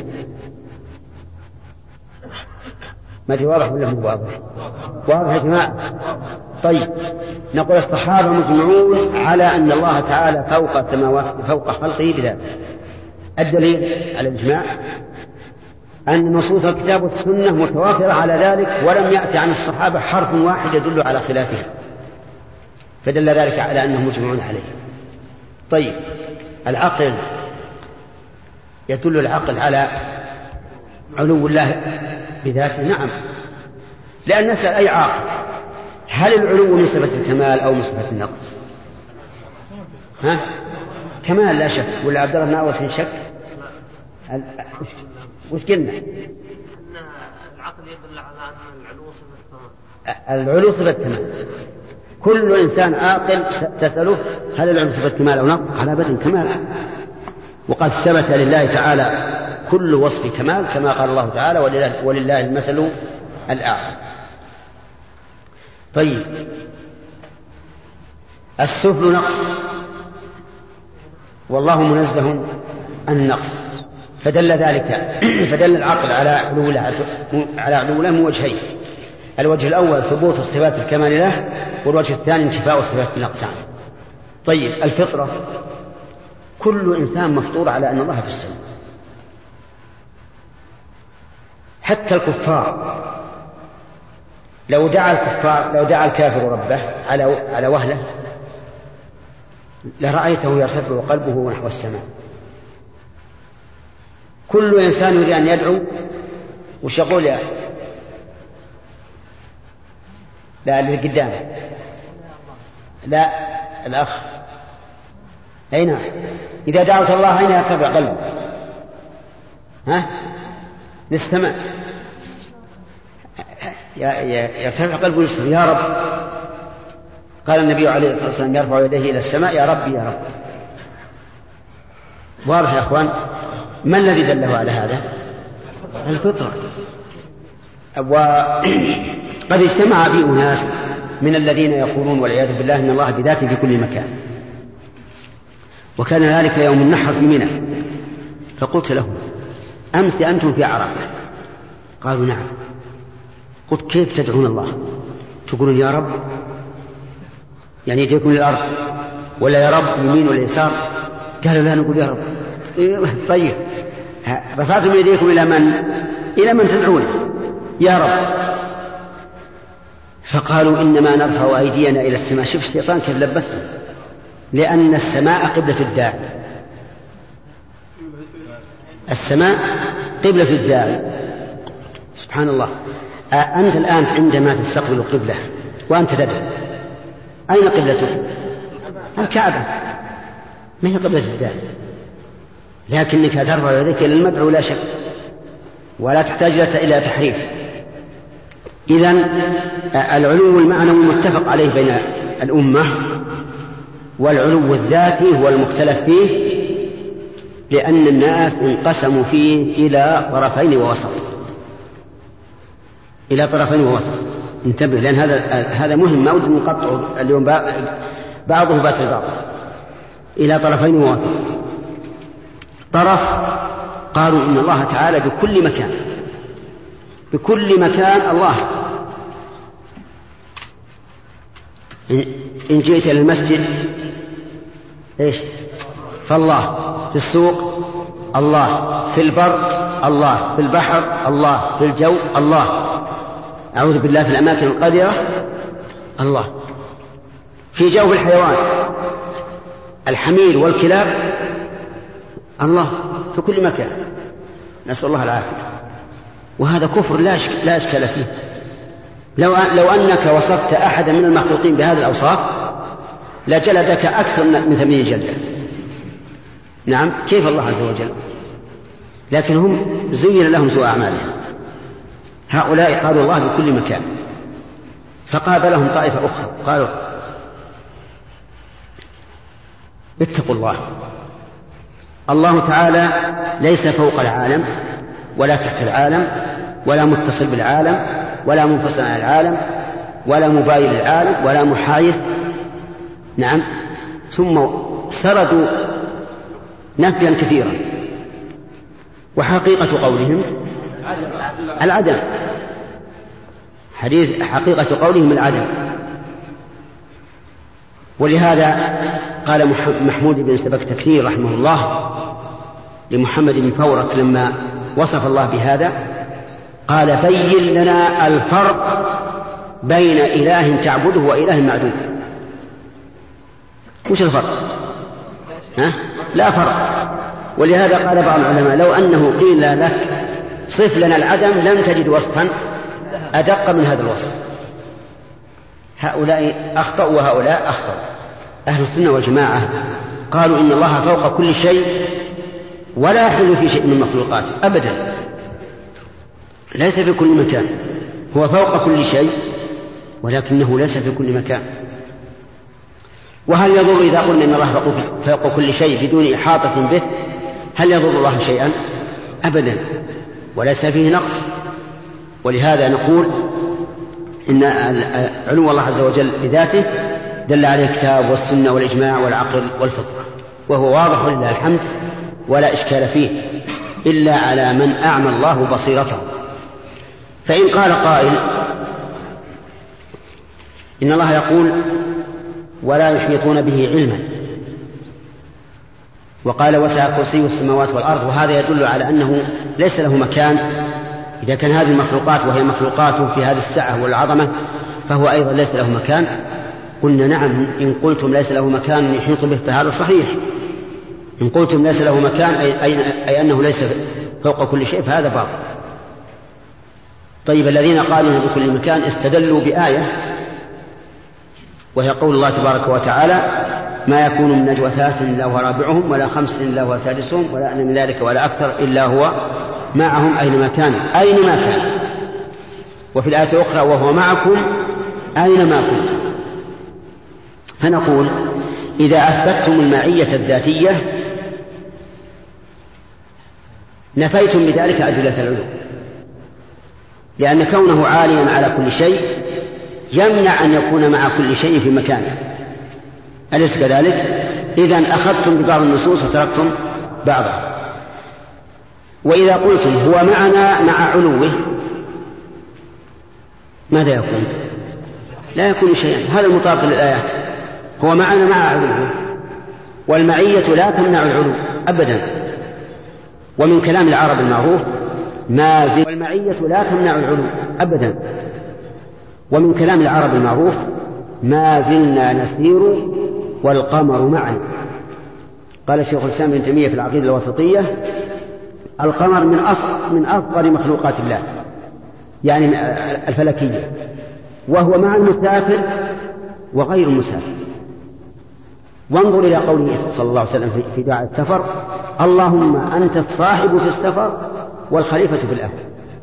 ما دي واضح ولا مو واضح؟ واضح يا جماعة. طيب نقول الصحابة مجمعون على أن الله تعالى فوق السماوات فوق خلقه بذاته. الدليل على الإجماع أن نصوص الكتاب والسنة متوافرة على ذلك، ولم يأتي عن الصحابة حرف واحد يدل على خلافه، فدل ذلك على أنهم مجمعون عليه. طيب العقل، يدل العقل على علو الله بذاته؟ نعم، لأن نسأل أي عاقل هل العلو من صفة الكمال أو من صفة النقص؟ كمال لا شك. ولا عبد الله ناوي في شك؟ وش قلنا؟ أن العقل يدل على أن العلو صفة كمال. العلو صفة كمال. كل إنسان عاقل تسأله هل العلو صفة كمال أو نقص؟ على بدء كمال. وقد ثبت لله تعالى كل وصف كمال كما قال الله تعالى ولله المثل الأعلى. طيب السفل نقص والله منزه عن النقص، فدل العقل على علو له من وجهين. الوجه الأول ثبوت الصفات الكمال له، والوجه الثاني انتفاء الصفات النقص عنه. طيب الفطرة، كل إنسان مفطور على أن الله في السماء، حتى الكفار. لو دعا الكافر ربه على وهله لرأيته يرتفع قلبه نحو السماء كل إنسان يريد أن يدعو وش يقول يا لا اللي قدام لا الأخ أي نعم إذا دعوت الله أين يرتفع قلبه للسماء يرتفع قلبه للسماء يا رب. قال النبي عليه الصلاة والسلام يرفع يديه إلى السماء يا رب يا رب. واضح يا أخوان؟ ما الذي دله على هذا؟ الفطرة. وقد اجتمع في أناس من الذين يقولون والعياذ بالله إن الله بذاته في كل مكان. وكان ذلك يوم النحر في منى، فقلت لهم أمس أنتم في عرفة؟ قالوا نعم. قلت كيف تدعون الله تقولون يا رب يعني يديكم للأرض ولا يا رب يمين ولا يسار؟ قالوا لا نقول يا رب. طيب رفعتم يديكم إلى من تدعونه يا رب؟ فقالوا إنما نرفع أيدينا إلى السماء. شوف الشيطان كيف لبسهم، لأن السماء قبلة الداعي. السماء قبلة الداعي. سبحان الله. أنت الآن عندما تستقبل القبلة وأنت تدعو أين قبلتك؟ الكعبة، ما هي قبلة الداعي، لكنك ترفع يديك إلى المدعو لا شك، ولا تحتاج إلى تحريف. إذن العلو المعنوي متفق عليه بين الأمة، والعلو الذاتي هو المختلف فيه، لأن الناس انقسموا فيه إلى طرفين ووسط. إلى طرفين ووسط. انتبه، لأن هذا مهم، ما ودي نقطعه اليوم بعضه بات البعض. إلى طرفين ووسط. طرف قالوا إن الله تعالى بكل مكان، بكل مكان الله. إن جئت إلى المسجد إيش؟ فالله. في السوق الله، في البر الله، في البحر الله، في الجو الله، أعوذ بالله في الأماكن القذرة الله، في جو الحيوان الحمير والكلاب الله، في كل مكان. نسأل الله العافية. وهذا كفر لا إشكال فيه. لو أنك وصفت أحدا من المخلوقين بهذه الأوصاف لجلدك أكثر من 80 جلدة. نعم، كيف الله عز وجل؟ لكن هم زين لهم سوء أعمالهم. هؤلاء قالوا الله بكل مكان، فقابلهم طائفة أخرى قالوا اتقوا الله. الله تعالى ليس فوق العالم ولا تحت العالم ولا متصل بالعالم ولا منفصل عن العالم ولا مباين للعالم ولا محايث. نعم. ثم سردوا نفيا كثيرا، وحقيقة قولهم العدم. حقيقة قولهم العدم. ولهذا قال محمود بن سبكتكين رحمه الله لمحمد بن فورك لما وصف الله بهذا، قال بين لنا الفرق بين إله تعبده وإله معدوم. وش الفرق؟ لا فرق. ولهذا قال بعض العلماء لو أنه قيل لك صف لنا العدم لم تجد وصفا أدق من هذا الوصف. هؤلاء أخطأوا وهؤلاء أخطأوا. أهل السنة والجماعة قالوا إن الله فوق كل شيء ولا يحل في شيء من مخلوقاته أبدا، ليس في كل مكان. هو فوق كل شيء ولكنه ليس في كل مكان. وهل يضر إذا قلنا إن الله فوق كل شيء بدون إحاطة به؟ هل يضر الله شيئا؟ أبدا، وليس فيه نقص. ولهذا نقول إن علو الله عز وجل بذاته دل عليه الكتاب والسنة والإجماع والعقل والفطرة، وهو واضح لله الحمد ولا إشكال فيه، إلا على من أعمى الله بصيرته. فإن قال قائل إن الله يقول ولا يحيطون به علما، وقال وسع كرسيه السماوات والأرض، وهذا يدل على أنه ليس له مكان. إذا كان هذه المخلوقات وهي مخلوقاته في هذه السعة والعظمة فهو أيضا ليس له مكان. قلنا نعم، إن قلتم ليس له مكان يحيط به فهذا صحيح. إن قلتم ليس له مكان أي أنه ليس فوق كل شيء فهذا باطل. طيب الذين قالوا بكل مكان استدلوا بآية وهي قول الله تبارك وتعالى ما يكون من نجوى ثلاث إلا هو رابعهم ولا خمس إلا هو سادسهم ولا أدنى من ذلك ولا أكثر إلا هو معهم أينما كانوا أينما كانوا. وفي الآية الأخرى وهو معكم أينما كنتم. فنقول إذا أثبتتم المعية الذاتية نفيتم بذلك أدلة العلو، لأن كونه عاليا على كل شيء يمنع أن يكون مع كل شيء في مكانه، أليس كذلك؟ إذن أخذتم ببعض النصوص وتركتم بعضها. وإذا قلتم هو معنا مع علوه ماذا يكون؟ لا يكون شيئا، هذا المطابق للآيات. هو معنا مع علوه، والمعية لا تمنع العلو أبدا. ومن كلام العرب المعروف ما زل، والمعية لا تمنع العلو أبدا. ومن كلام العرب المعروف ما زلنا نسير والقمر معنا. قال الشيخ الإسلام ابن تيمية في العقيدة الوسطية القمر من أصغر مخلوقات الله، يعني الفلكية، وهو مع المسافر وغير المسافر. وانظر إلى قوله صلى الله عليه وسلم في دعاء السفر اللهم أنت الصاحب في السفر والخليفة في الأهل.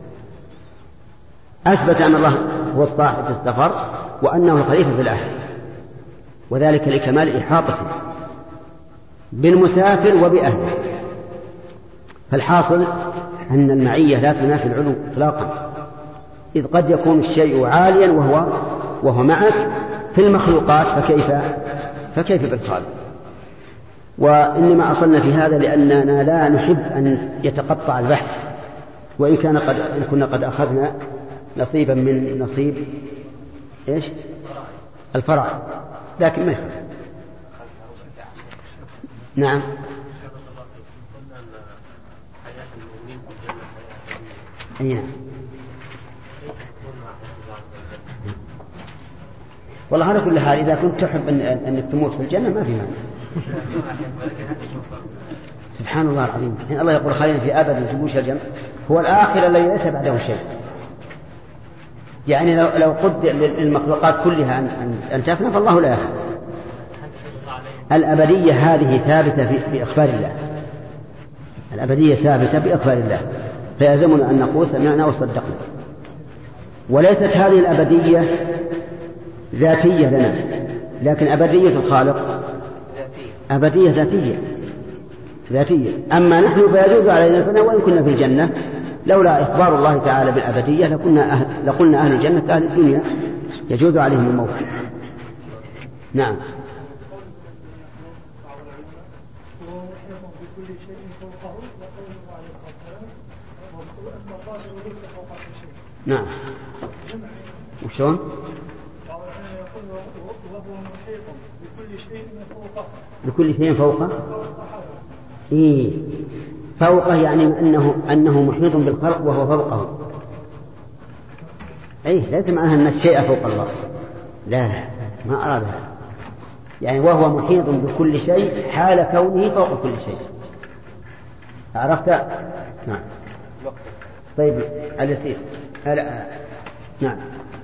أثبت أن الله هو الصاحب في السفر وأنه الخليفة في الأهل، وذلك لكمال إحاطته بالمسافر وبأهله. فالحاصل أن المعية لا تنافي العلو إطلاقا، إذ قد يكون الشيء عاليا وهو معك في المخلوقات فكيف بالخالق. وإنما أصلنا في هذا لأننا لا نحب أن يتقطع البحث، وإن كنا قد أخذنا نصيبا من نصيب إيش؟ الفرع، لكن ما يخالف. نعم. أي نعم. والله على كل حال إذا كنت تحب أنك تموت في الجنة ما في مانع. سبحان الله العظيم، إن الله يقول خالدين في أبد تبوش الجنة، هو الآخر الذي ليس بعده شيء. يعني لو قد للمخلوقات كلها أن تفنى فالله لا يفنى. الأبدية هذه ثابتة بإخبار الله، الأبدية ثابتة بإخبار الله، فيلزمنا أن نقول سمعنا وصدقنا. وليست هذه الأبدية ذاتية لنا، لكن أبدية الخالق أبدية ذاتية. أما نحن فيجوز علينا الفناء وإن كنا في الجنة، لولا إخبار الله تعالى بالأبدية لقلنا أهل الجنة أهل الدنيا يجوز عليهم الموت. نعم. نعم. وشون؟ بكل شيء فوقه. إيه فوقه يعني أنه محيط بالخلق وهو فوقه. إيه ليس معناها أن الشيء فوق الله، لا ما أراد هذا، يعني وهو محيط بكل شيء حال كونه فوق كل شيء. عرفت؟ نعم. طيب اليسير هلا. نعم.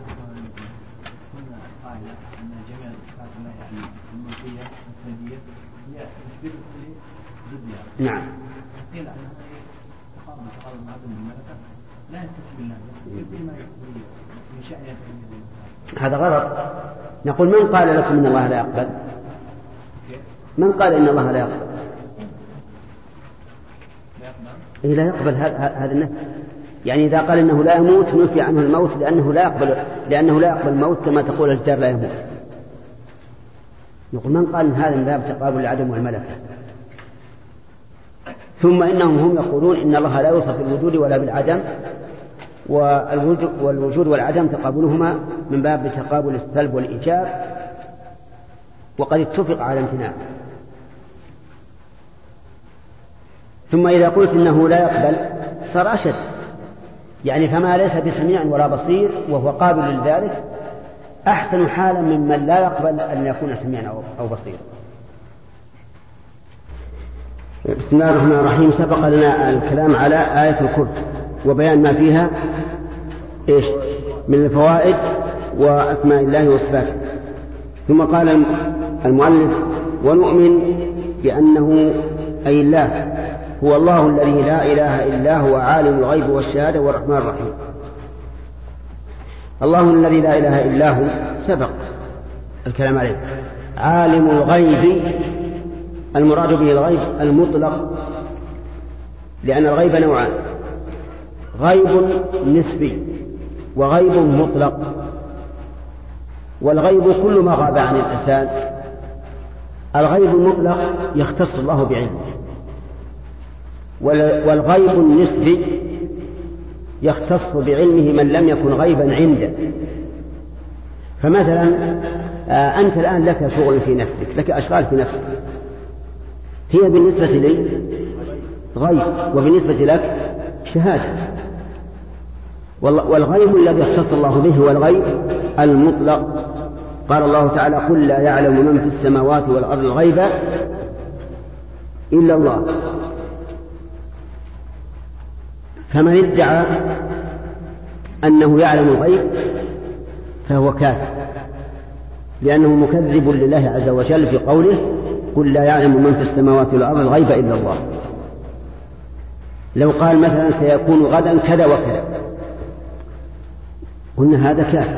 نعم. هذا غلط. نقول من قال لكم إن الله لا يقبل؟ من قال إن الله لا يقبل؟ إيه لا يقبل هذا النفي. يعني إذا قال إنه لا يموت نفي عنه الموت لأنه لا يقبل الموت كما تقول الجار لا يموت. نقول من قال إن هذا من باب تقابل العدم والملكة. ثم إنهم هم يقولون إن الله لا يوصف بالوجود ولا بالعدم، والوجود والعدم تقابلهما من باب تقابل السلب والإيجاب، وقد اتفق على امتناع. ثم إذا قلت إنه لا يقبل صار أشد، يعني فما ليس بسميع ولا بصير وهو قابل لذلك أحسن حالا ممن لا يقبل أن يكون سميعا أو بصيرا. بسم الله الرحمن الرحيم. سبق لنا الكلام على آية الكرسي وبيان ما فيها إيش من الفوائد وأسماء الله وصفاته. ثم قال المؤلف: ونؤمن بأنه أي الله هو الله الذي لا إله إلا هو عالم الغيب والشهادة والرحمن الرحيم. الله الذي لا إله إلا هو سبق الكلام عليه. عالم الغيب المراد به الغيب المطلق، لأن الغيب نوعان: غيب نسبي وغيب مطلق. والغيب كل ما غاب عن الإنسان. الغيب المطلق يختص الله بعلمه، والغيب النسبي يختص بعلمه من لم يكن غيبا عنده. فمثلا أنت الآن لك شغل في نفسك، لك أشغال في نفسك، هي بالنسبة لي غيب وبالنسبة لك شهادة. والغيب الذي اختص الله به هو الغيب المطلق. قال الله تعالى: قل لا يعلم من في السماوات والأرض الغيب إلا الله. فمن ادعى أنه يعلم الغيب فهو كافر، لأنه مكذب لله عز وجل في قوله: قل لا يعلم من في السماوات والأرض الغيب إلا الله. لو قال مثلا سيكون غدا كذا وكذا، قلنا هذا كافر،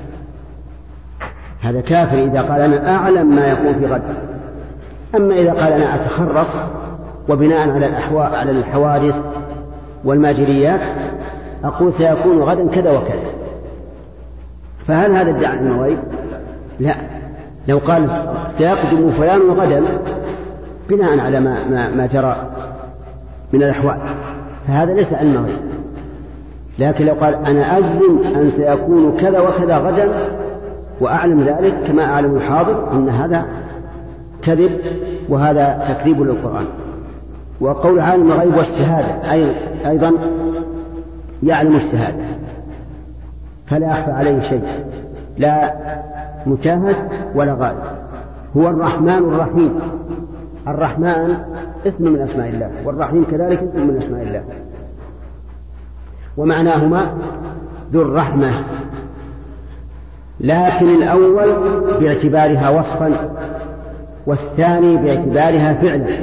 هذا كافر إذا قال أنا أعلم ما يكون في غد. أما إذا قال أنا أتخرص وبناء على الحوادث والماجريات أقول سيكون غدا كذا وكذا، فهل هذا ادعاء الغيب؟ لا. لو قال سيقدم فلان غدا بناء على ما جرى من الأحوال فهذا ليس علم غيب. لكن لو قال أنا أجزم أن سيكون كذا وكذا غدا وأعلم ذلك كما أعلم الحاضر، أن هذا كذب وهذا تكذيب للقرآن. وقول عالم الغيب والشهادة أيضا يعلم الشهادة فلا يخفى عليه شيء، لا مشاهد ولا غائب. هو الرحمن الرحيم. الرحمن اسم من أسماء الله، والرحيم كذلك اسم من أسماء الله، ومعناهما ذو الرحمة. لكن الأول باعتبارها وصفا والثاني باعتبارها فعلا.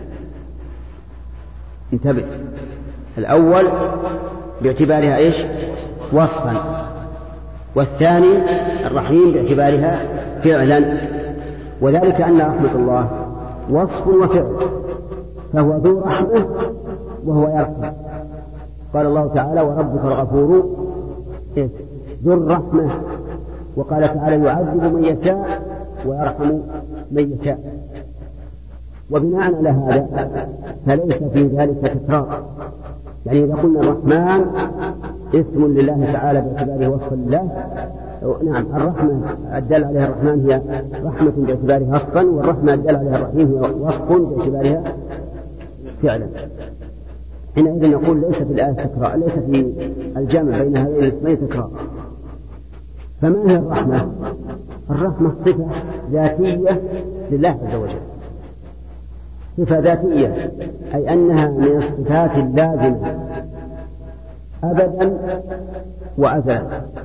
انتبه، الأول باعتبارها إيش؟ وصفا، والثاني الرحيم باعتبارها فعلا. وذلك أن رحمة الله وصف وفعل، فهو ذو رحمة وهو يرحم. قال الله تعالى: وربك الغفور ذو الرحمة. وقال تعالى: يعذب من يشاء ويرحم من يشاء. وبناء على هذا فليس في ذلك تكرار. يعني إذا قلنا الرحمن اسم لله تعالى باعتباره وصف لله، نعم الرحمة الدال عليها الرحمن هي رحمة باعتبارها وصفا، والرحمة الدال عليها الرحيم هي وصف باعتبارها فعلا. حينئذ نقول ليس في الآية تكرار، ليس في الجمع بين هذين الاسمين تكرار. فما هي الرحمة؟ الرحمة صفة ذاتية لله عز وجل، صفة ذاتية، أي أنها من الصفات اللازمة أبدا وأزلا.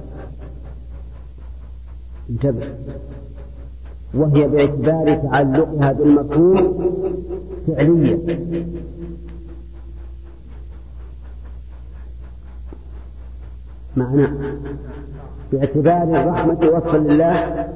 انتبه، وهي باعتبار تعلقها بالمفهوم فعلية. معنى باعتبار الرحمة وصفا لله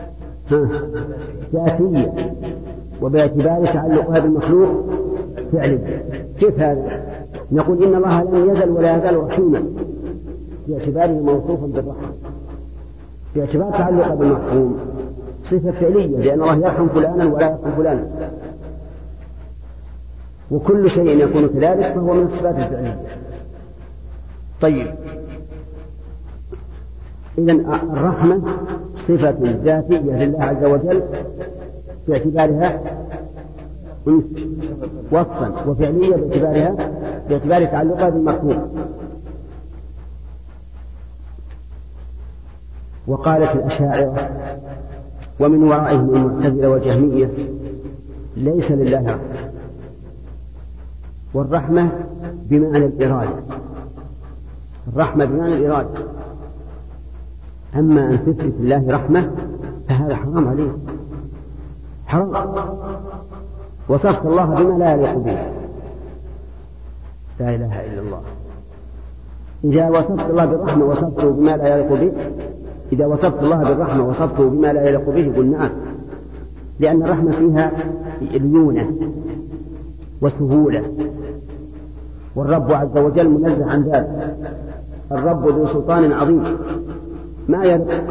ذاتية، وباعتبار تعلقها بالمخلوق فعلية. كيف هذا؟ نقول إن الله لم يزل ولا يزال رحيما باعتباره موصوفا بالرحمة. باعتبار تعلقها بالمفهوم صفة فعلية، لأن الله يرحم فلانا ولا يرحم فلانا، وكل شيء يكون كذلك فهو من الصفات الفعلية. طيب، إذن الرحمة صفة ذاتية لله عز وجل باعتبارها وصفا، وفعلية باعتبار تعلقها بالمفهوم. وقالت الأشاعرة ومن ورائهم المعتزلة والجهمية: ليس لله رحمة، والرحمة بمعنى الإرادة، الرحمة بمعنى الإرادة. أما أن تثبت الله رحمة فهذا حرام عليه، حرام. وصفت الله بما لا يليق به، لا إله إلا الله. إذا وصفت الله بالرحمة وصفته بما لا يليق به، إذا وصفت الله بالرحمة وصفته بما لا يليق به قلنا نعم، لأن الرحمة فيها ليونة وسهولة، والرب عز وجل منزه عن ذلك. الرب ذو سلطان عظيم ما يليق،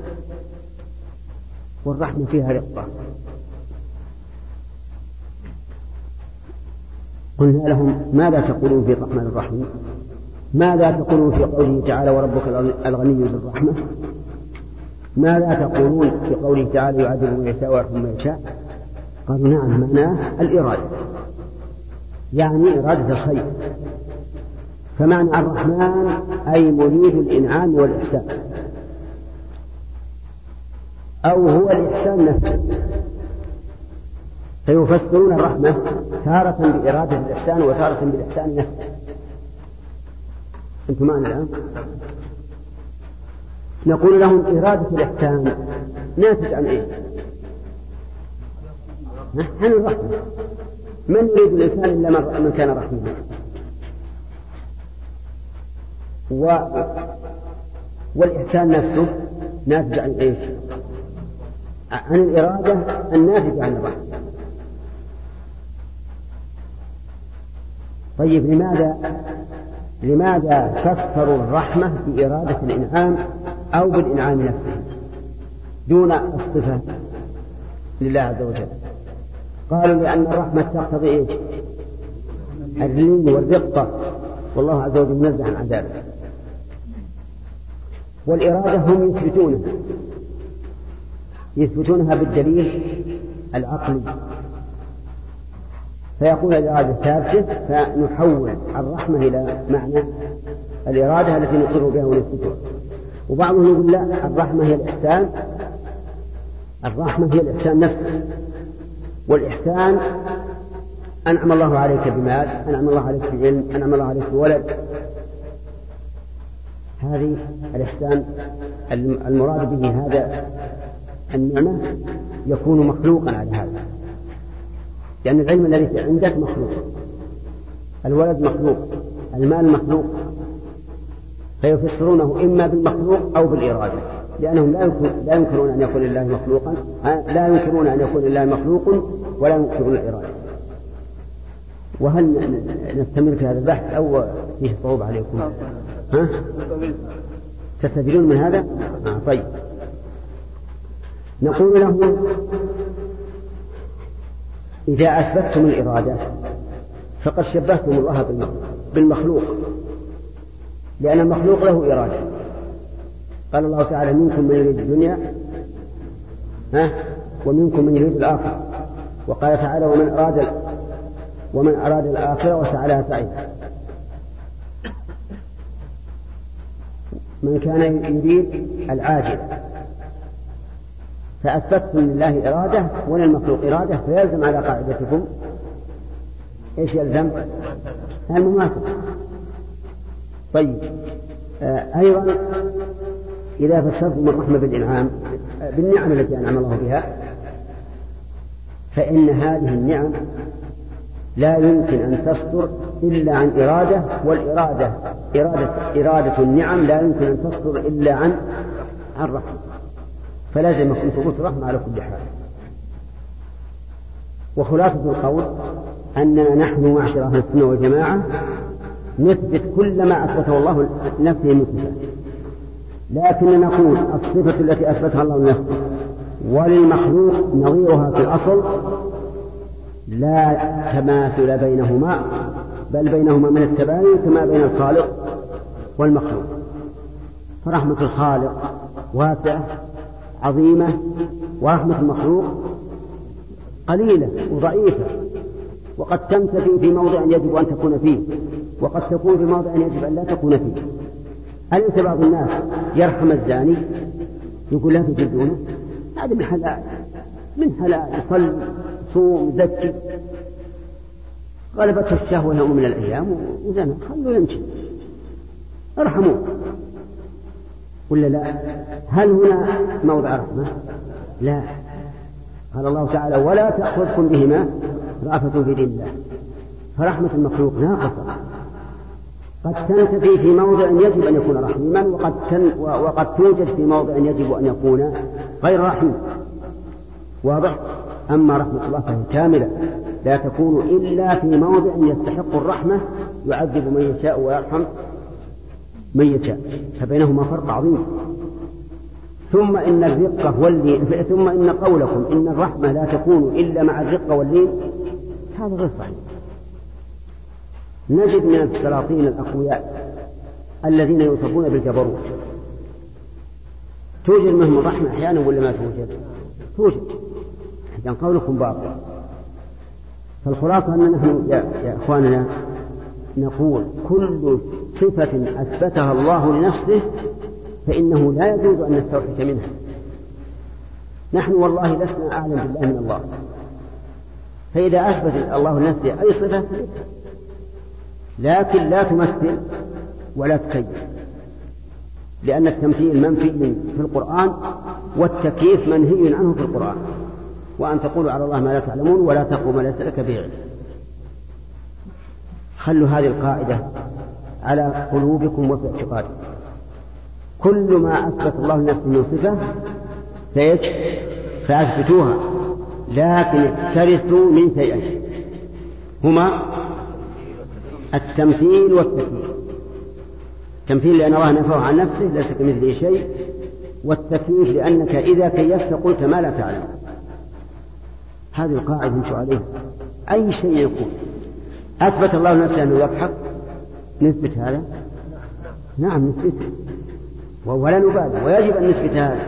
والرحمة فيها رقة. قلنا لهم ماذا تقولون في الرحمن الرحيم؟ ماذا تقولون في قوله تعالى وربك الغني ذو الرحمة؟ ماذا تقولون في قوله تعالى يعذب من يشاء ويرحم من يشاء؟ قالوا نعم معناه الإرادة، يعني إرادة الخير. فمعنى الرحمن أي مريد الإنعام والإحسان، أو هو الإحسان نفسه. فيفسرون الرحمة تارة بإرادة الإحسان وتارة بالإحسان نفسه. أنتم معنا الآن؟ نقول لهم إرادة الإحسان ناتج عن إيه؟ عن الرحمة. من يريد الإنسان إلا من كان رحيما؟ والإحسان نفسه ناتج عن إيش؟ عن الإرادة الناتجة عن الرحمة. طيب لماذا فسروا الرحمة بإرادة الإنعام أو بالإنعام نفسه دون الصفة لله عز وجل؟ قالوا لأن الرحمة تقتضي إيش؟ اللين والرقة، والله عز وجل منزه عن ذلك. والإرادة هم يثبتونها بالدليل العقلي، فيقول الإرادة ثابتة فنحول الرحمة إلى معنى الإرادة التي نقر بها ونثبتها. وبعضهم يقول لا، الرحمة هي الإحسان، الرحمة هي الإحسان نفسه. والإحسان أنعم الله عليك بمال، أنعم الله عليك بعلم، أنعم الله عليك بولد. هذه الإحسان المراد به هذا النعمة يكون مخلوقا على هذا، لأن العلم الذي عندك مخلوق، الولد مخلوق، المال مخلوق. فيفسرونه إما بالمخلوق أو بالإرادة، لأنهم لا ينكرون أن يكون الله مخلوقا، لا ينكرون أن يكون الله مخلوق ولا ينكرون الإرادة. وهل نستمر في هذا البحث أو فيه صعوبة عليكم؟ ها؟ تستفيدون من هذا؟ طيب. نقول لهم إذا أثبتتم الإرادة فقد شبهتم الله بالمخلوق، لأن المخلوق له إرادة. قال الله تعالى منكم من يريد الدنيا ومنكم من يريد الآخرة. وقال تعالى ومن أراد الآخرة وسعى لها سعيها. من كان يريد العاجل. فأثبتم لله إرادة وللمخلوق إرادة، فيلزم على قاعدتكم إيش يلزم؟ المماثلة. طيب أيضا إذا فسرتم الرحمة بالإنعام بالنعم التي أنعم الله بها، فإن هذه النعم لا يمكن أن تصدر إلا عن إرادة، والإرادة إرادة النعم لا يمكن أن تصدر إلا عن رحمة. فلازم يكون ثبوت الرحمة على كل حال. وخلاصة القول أننا نحن معشر أهل السنة والجماعة نثبت كل ما أثبته الله نفسه مثله، لكن نقول الصفة التي أثبتها الله نفسه وللمخلوق نظيرها في الأصل لا تماثل بينهما، بل بينهما من التباين كما بين الخالق والمخلوق. فرحمة الخالق واسعة عظيمة، ورحمة المخلوق قليلة وضعيفة، وقد تنتفي في موضع يجب أن تكون فيه، وقد تكون في موضع يجب أن لا تكون فيه. أليس بعض الناس يرحم الزاني يقول لا تجدونه؟ هذا من حلال يصلي صوم زكي، غلبته الشهوة يوم من الأيام وزنى، خلوا يمشي، ارحموه ولا لا؟ هل هنا موضع رحمة؟ لا. قال الله تعالى ولا تأخذكم بهما رأفة في دين الله. فرحمة المخلوق ناقصة، قد تنتفي في موضع يجب أن يكون رحيما، وقد توجد في موضع يجب أن يكون غير رحيم. واضح؟ أما رحمة الله فهي كاملة لا تكون إلا في موضع يستحق الرحمة، يعذب من يشاء ويرحم من يشاء، فبينهما فرق عظيم. ثم إن الرقة واللين، ثم إن قولكم إن الرحمة لا تكون إلا مع الرقة واللين، هذا غير صحيح. نجد من السلاطين الأقوياء الذين يوصفون بالجبروت توجد منهم الرحمة أحيانا ولا ما توجد؟ إذن قولكم باطل. فالخلاصة أن نحن يا إخواننا نقول كل صفة أثبتها الله لنفسه فإنه لا يجوز أن نستوحش منها. نحن والله لسنا أعلم بالله من الله، فإذا أثبت الله لنفسه أي صفة لكن لا تمثل ولا تكيف، لأن التمثيل منفي في القرآن والتكييف منهي عنه في القرآن. وأن تقولوا على الله ما لا تعلمون ولا تقوا ما ليس لك به علم. خلوا هذه القاعدة على قلوبكم وفي اعتقادكم. كل ما أثبت الله لنفسه من صفة فأثبتوها، لكن احترسوا من شيئين هما التمثيل والتكييف. التمثيل لأن الله نفاه عن نفسه ليس كمثله شيء، والتكييف لأنك إذا كيفت قلت ما لا تعلم. هذه القاعدة نمشوا عليها. أي شيء يكون أثبت الله نفسه أنه يضحك نثبت هذا؟ نعم نثبته ولا نبالي، ويجب أن نثبت هذا.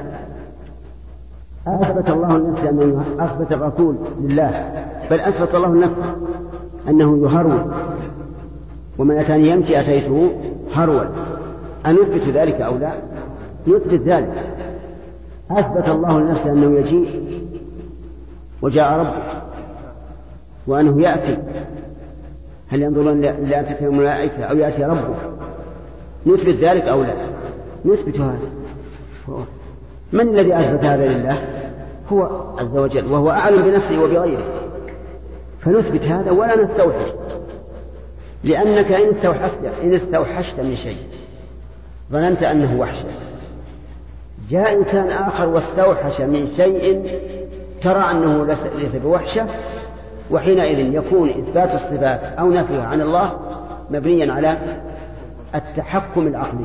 أثبت الله نفسه أنه أثبت الرسول لله، بل أثبت الله نفسه أنه يهرول، ومن أتاني يمشي أتيته هرول. أن نثبت ذلك أو لا؟ نثبت ذلك. أثبت الله لنفسه أنه يجيء وجاء ربه، وأنه يأتي. هل ينظرون إلا أن تأتي الملائكة أو يأتي ربه؟ نثبت ذلك أو لا؟ نثبت هذا. من الذي أثبت هذا لله؟ هو عز وجل، وهو أعلم بنفسه وبغيره. فنثبت هذا ولا نستوحش، لأنك إن استوحشت من شيء ظننت أنه وحشة، جاء إنسان آخر واستوحش من شيء ترى أنه ليس بوحشة، وحينئذ يكون إثبات الصفات أو نفيها عن الله مبنيا على التحكم العقلي.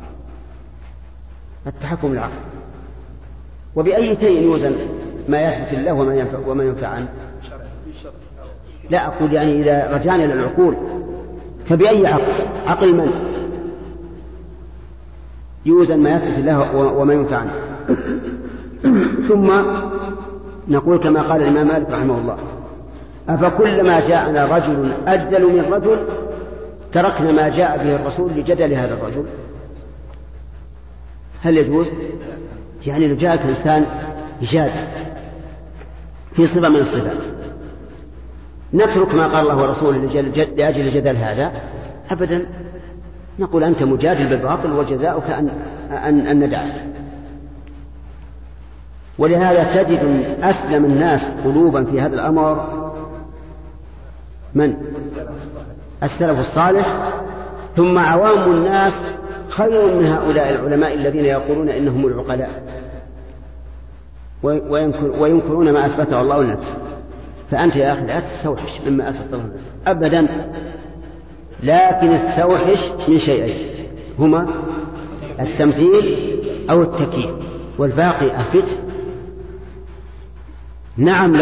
التحكم العقلي. وبأي شيء يوزن ما يثبت الله وما ينفع عنه؟ لا أقول يعني إذا رجعنا إلى العقول فبأي عقل من يوزن ما يثبت الله وما ينفع عنه؟ ثم نقول كما قال الإمام مالك رحمه الله: أفكلما جاءنا رجل أجدل من رجل تركنا ما جاء به الرسول لجدل هذا الرجل؟ هل يجوز؟ يعني لو جاءك إنسان جاد في صفة من الصفات نترك ما قال الله ورسوله لأجل الجدل هذا؟ أبدا. نقول أنت مجادل بالباطل وجزاؤك أن ندعك. ولهذا تجد أسلم الناس قلوبا في هذا الأمر من؟ السلف الصالح، ثم عوام الناس خير من هؤلاء العلماء الذين يقولون إنهم العقلاء وينكرون ما أثبته الله لنفسه. فأنت يا أخي لا تستوحش مما أثبت الله لنفسه أبدا، لكن استوحش من شيئين هما التمثيل أو التكييف، والباقي أثبت. نعم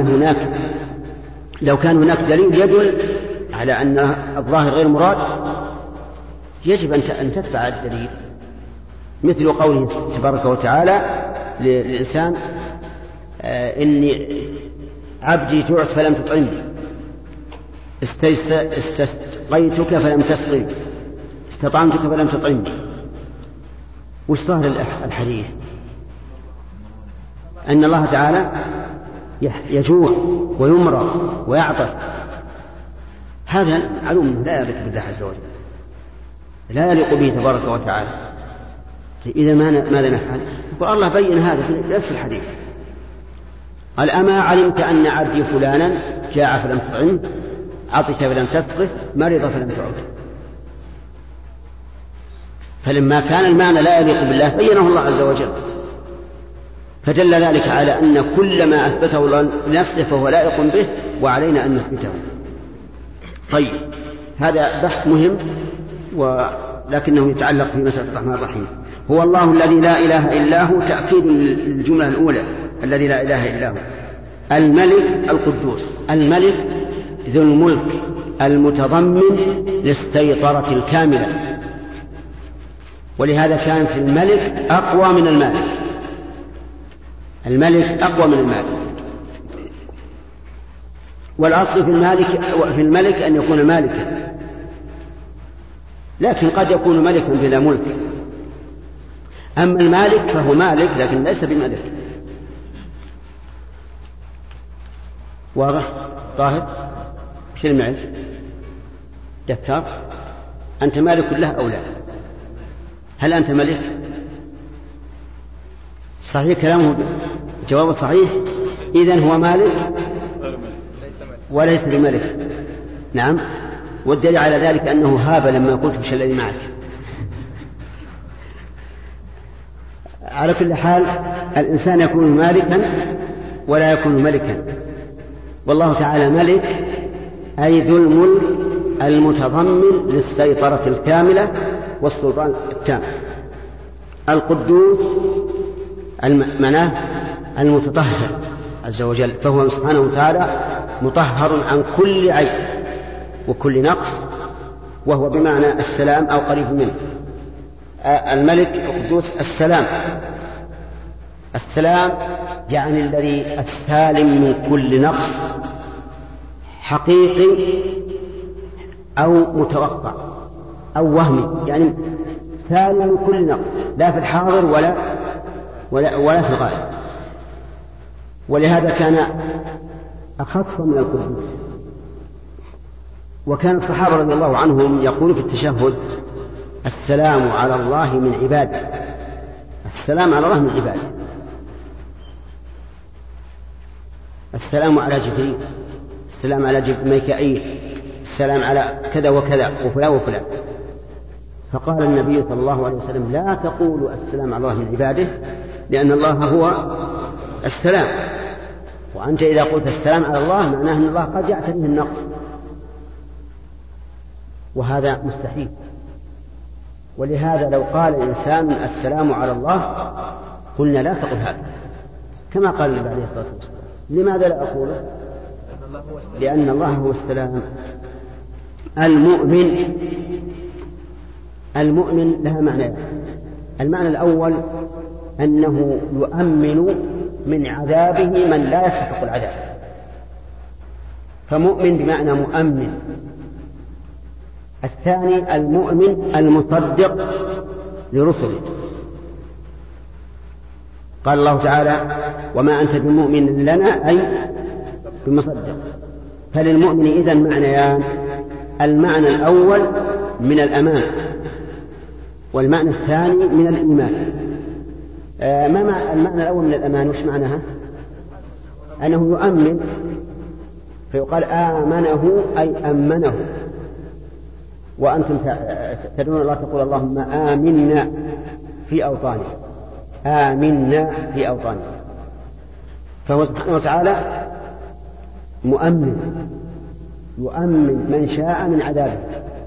لو كان هناك دليل يدل على أن الظاهر غير مراد يجب أن تتبع الدليل، مثل قوله تبارك وتعالى للإنسان: إني عبدي جوعت فلم تطعمني، استسقيتك فلم تسقني، استطعمتك فلم تطعمني. وش ظاهر الحديث؟ أن الله تعالى يجوع ويمرض ويعطش، هذا معلوم أنه لا يليق بالله عز وجل، لا يليق به تبارك وتعالى. إذا ماذا نفعل؟ الله بين هذا في نفس الحديث، قال أما علمت أن عبدي فلانا جاع فلم تطعمه، عطش فلم تسقه، مرض فلم تعده. فلما كان المعنى لا يليق بالله بينه الله عز وجل، فدل ذلك على أن كل ما أثبته لنفسه فهو لائق به وعلينا أن نثبته. طيب، هذا بحث مهم ولكنه يتعلق في مسألة الرحمن الرحيم. هو الله الذي لا إله إلا هو، تأكيد للجملة الأولى الذي لا إله إلا هو. الملك القدوس، الملك ذو الملك المتضمن للسيطرة الكاملة، ولهذا كانت الملك أقوى من المالك، الملك أقوى من المالك. والأصل في الملك أن يكون مالكا، لكن قد يكون ملكا بلا ملك. أما المالك فهو مالك لكن ليس بملك. واضح؟ طاهر؟ شو المعنى؟ دكتور، أنت مالك له أو لا؟ هل أنت ملك؟ صحيح كلامه، جوابه صحيح. إذن هو مالك وليس بملك. نعم، والدليل على ذلك أنه هاب لما قلت وش الذي معك. على كل حال الإنسان يكون مالكا ولا يكون ملكا، والله تعالى ملك أي ذو الملك المتضمن للسيطرة الكاملة والسلطان التام. القدوس معناه المتطهر عز وجل، فهو سبحانه وتعالى مطهر عن كل عيب وكل نقص، وهو بمعنى السلام أو قريب منه. الملك القدوس السلام، السلام يعني الذي السالم من كل نقص حقيقي أو متوقع أو وهمي، يعني سالم من كل نقص لا في الحاضر ولا في الغائب. ولهذا كان أخف من القدوس. وكان الصحابة رضي الله عنهم يقول في التشهد: السلام على الله من عباده، السلام على الله من عباده. السلام على جبريل، السلام على ميكائيل، السلام على كذا وكذا وفلان وفلان. فقال النبي صلى الله عليه وسلم: لا تقولوا السلام على الله من عباده، لأن الله هو السلام، وأنت إذا قلت السلام على الله معناه أن الله قد يعتريه النقص، وهذا مستحيل. ولهذا لو قال الإنسان السلام على الله قلنا لا تقل هذا، كما قال النبي عليه الصلاة والسلام. لماذا لا أقوله؟ لأن الله هو السلام. المؤمن لها معنى. المعنى الأول أنه يؤمن من عذابه من لا يستحق العذاب، فمؤمن بمعنى مؤمن. الثاني المؤمن المصدق لرسله، قال الله تعالى: وما أنت بمؤمن لنا أي بمصدق. فللمؤمن إذن معنيان: المعنى الأول من الأمان، والمعنى الثاني من الإيمان. ما المعنى الأول من الأمان وش معناها؟ أنه يؤمن، فيقال آمنه أي أمنه. وأنتم تدعون الله تقول: اللهم آمنا في أوطاننا، آمنا في أوطاننا. فهو سبحانه وتعالى مؤمن، يؤمن من شاء من عذابه.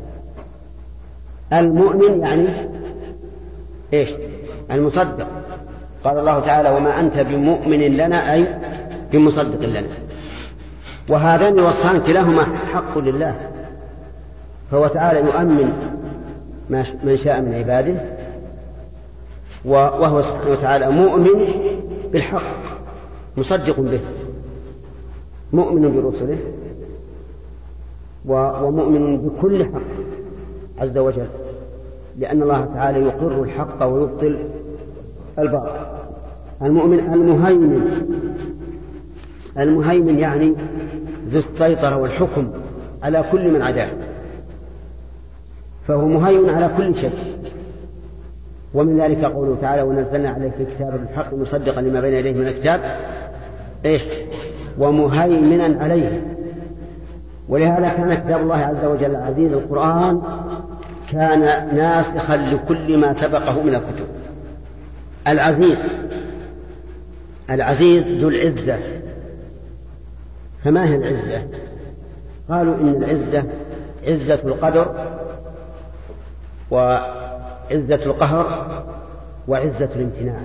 المؤمن يعني إيش؟ المصدق. قال الله تعالى: وما أنت بمؤمن لنا أي بمصدق لنا. وهذان الوصفان كلاهما حق لله، فهو تعالى يؤمن من شاء من عباده، وهو سبحانه وتعالى مؤمن بالحق مصدق به، مؤمن برسله ومؤمن بكل حق عز وجل، لأن الله تعالى يقر الحق ويبطل الباطل. المؤمن المهيمن يعني ذو السيطرة والحكم على كل من عداه، فهو مهيمن على كل شيء. ومن ذلك قوله تعالى: ونزلنا عليك الكتاب بالحق مصدقا لما بين يديه من الكتاب ومهيمنا عليه. ولهذا كان كتاب الله عز وجل عزيز القرآن كان ناسخا لكل ما سبقه من الكتب. العزيز ذو العزة. فما هي العزة؟ قالوا إن العزة عزة القدر وعزة القهر وعزة الامتناع.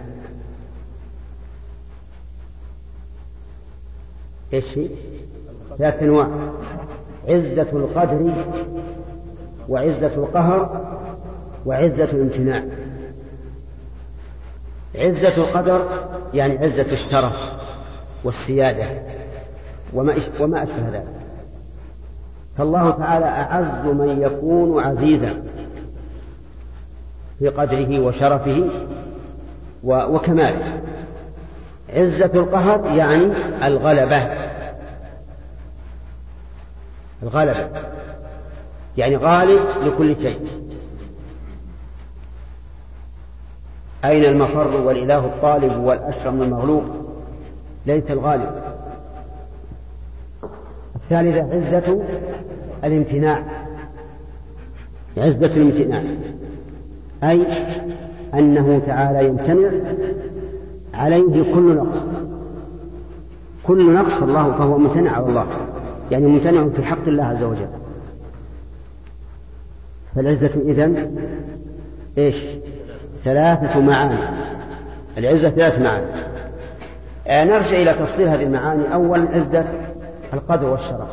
ايش هي؟ ثلاث انواع: عزة القدر وعزة القهر وعزة الامتناع. عزة القدر يعني عزة الشرف والسيادة وما أشبه ذلك. فالله تعالى أعز من يكون عزيزا في قدره وشرفه وكماله. عزة القهر يعني الغلبة يعني غالب لكل شيء. أين المفر والإله الطالب والأشرم المغلوب؟ ليس الغالب. الثالثة عزة الامتناع. عزة الامتناع أي أنه تعالى يمتنع عليه كل نقص الله فهو ممتنع على الله، يعني ممتنع في حق الله عز وجل. فالعزة إذن إيش؟ ثلاثة معاني. العزة ثلاث معاني. نرجع إلى تفصيل هذه المعاني. أولا عزة القدر والشرف.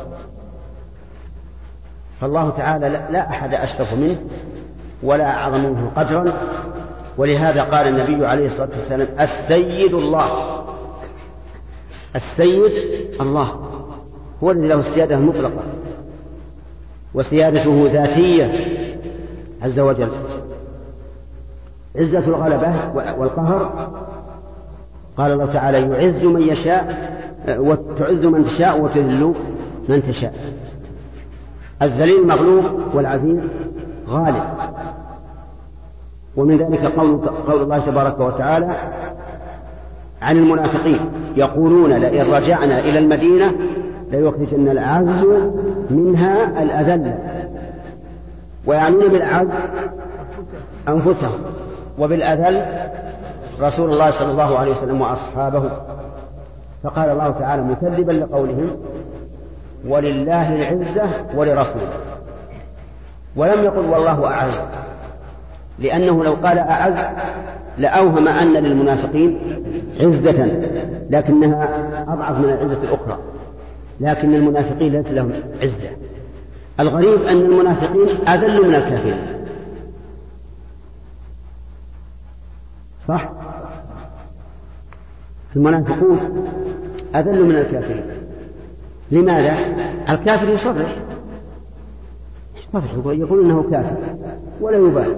فالله تعالى لا أحد أشرف منه ولا أعظم منه قدرا، ولهذا قال النبي عليه الصلاة والسلام: السيد الله. السيد الله هو الذي له السيادة المطلقة، وسيادته ذاتية عز وجل. عزة الغلبة والقهر قال الله تعالى: يعز من يشاء وتعز من تشاء وتذل من تشاء. الذليل مغلوب والعزيز غالب. ومن ذلك قول الله تبارك وتعالى عن المنافقين: يقولون لئن رجعنا إلى المدينة ليخرجن الأعز منها الأذل. ويعنون بالأعز أنفسهم، وبالأذل رسول الله صلى الله عليه وسلم وأصحابه. فقال الله تعالى مكذبا لقولهم: ولله العزة ولرسوله. ولم يقل والله أعز، لأنه لو قال أعز لأوهم أن للمنافقين عزة لكنها أضعف من العزة الأخرى، لكن المنافقين ليس لهم عزة. الغريب أن المنافقين أذل من الكافرين، صح؟ المنافقون أذل من الكافرين. لماذا؟ الكافر يصرح يقول إنه كافر ولا يبالي.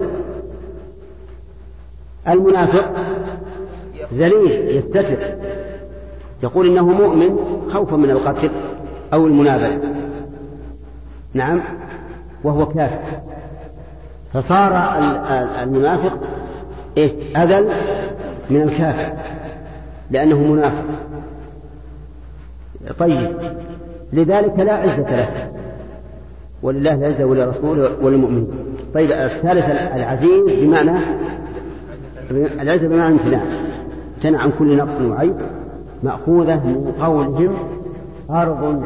المنافق ذليل يستتر يقول إنه مؤمن خوفا من القتل أو المنابذة، نعم، وهو كافر. فصار المنافق أذل من الكافر لأنه منافق. طيب، لذلك لا عزة له، ولله العزة ولرسوله وللمؤمنين. طيب، الثالث العزيز بمعنى العزة بمعنى امتناع عن كل نقص وعيب، مأخوذة من قولهم أرض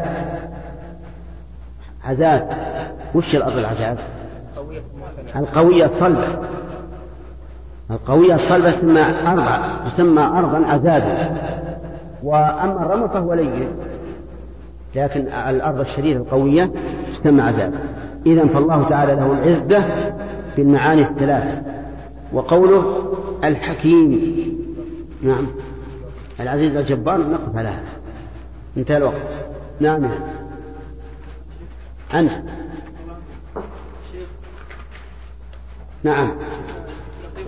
عزاز. وش الأرض العزاز؟ القوية الصلبة تسمى أرضا عزازا. وأما الرمل فهو لين، لكن الأرض الشديدة القوية تسمى عزاز. إذن فالله تعالى له العزة بالمعاني الثلاث. وقوله الحكيم، نعم، العزيز الجبار، نقف على هذا. انتهى الوقت. نعم، أنت. نعم. تقريبا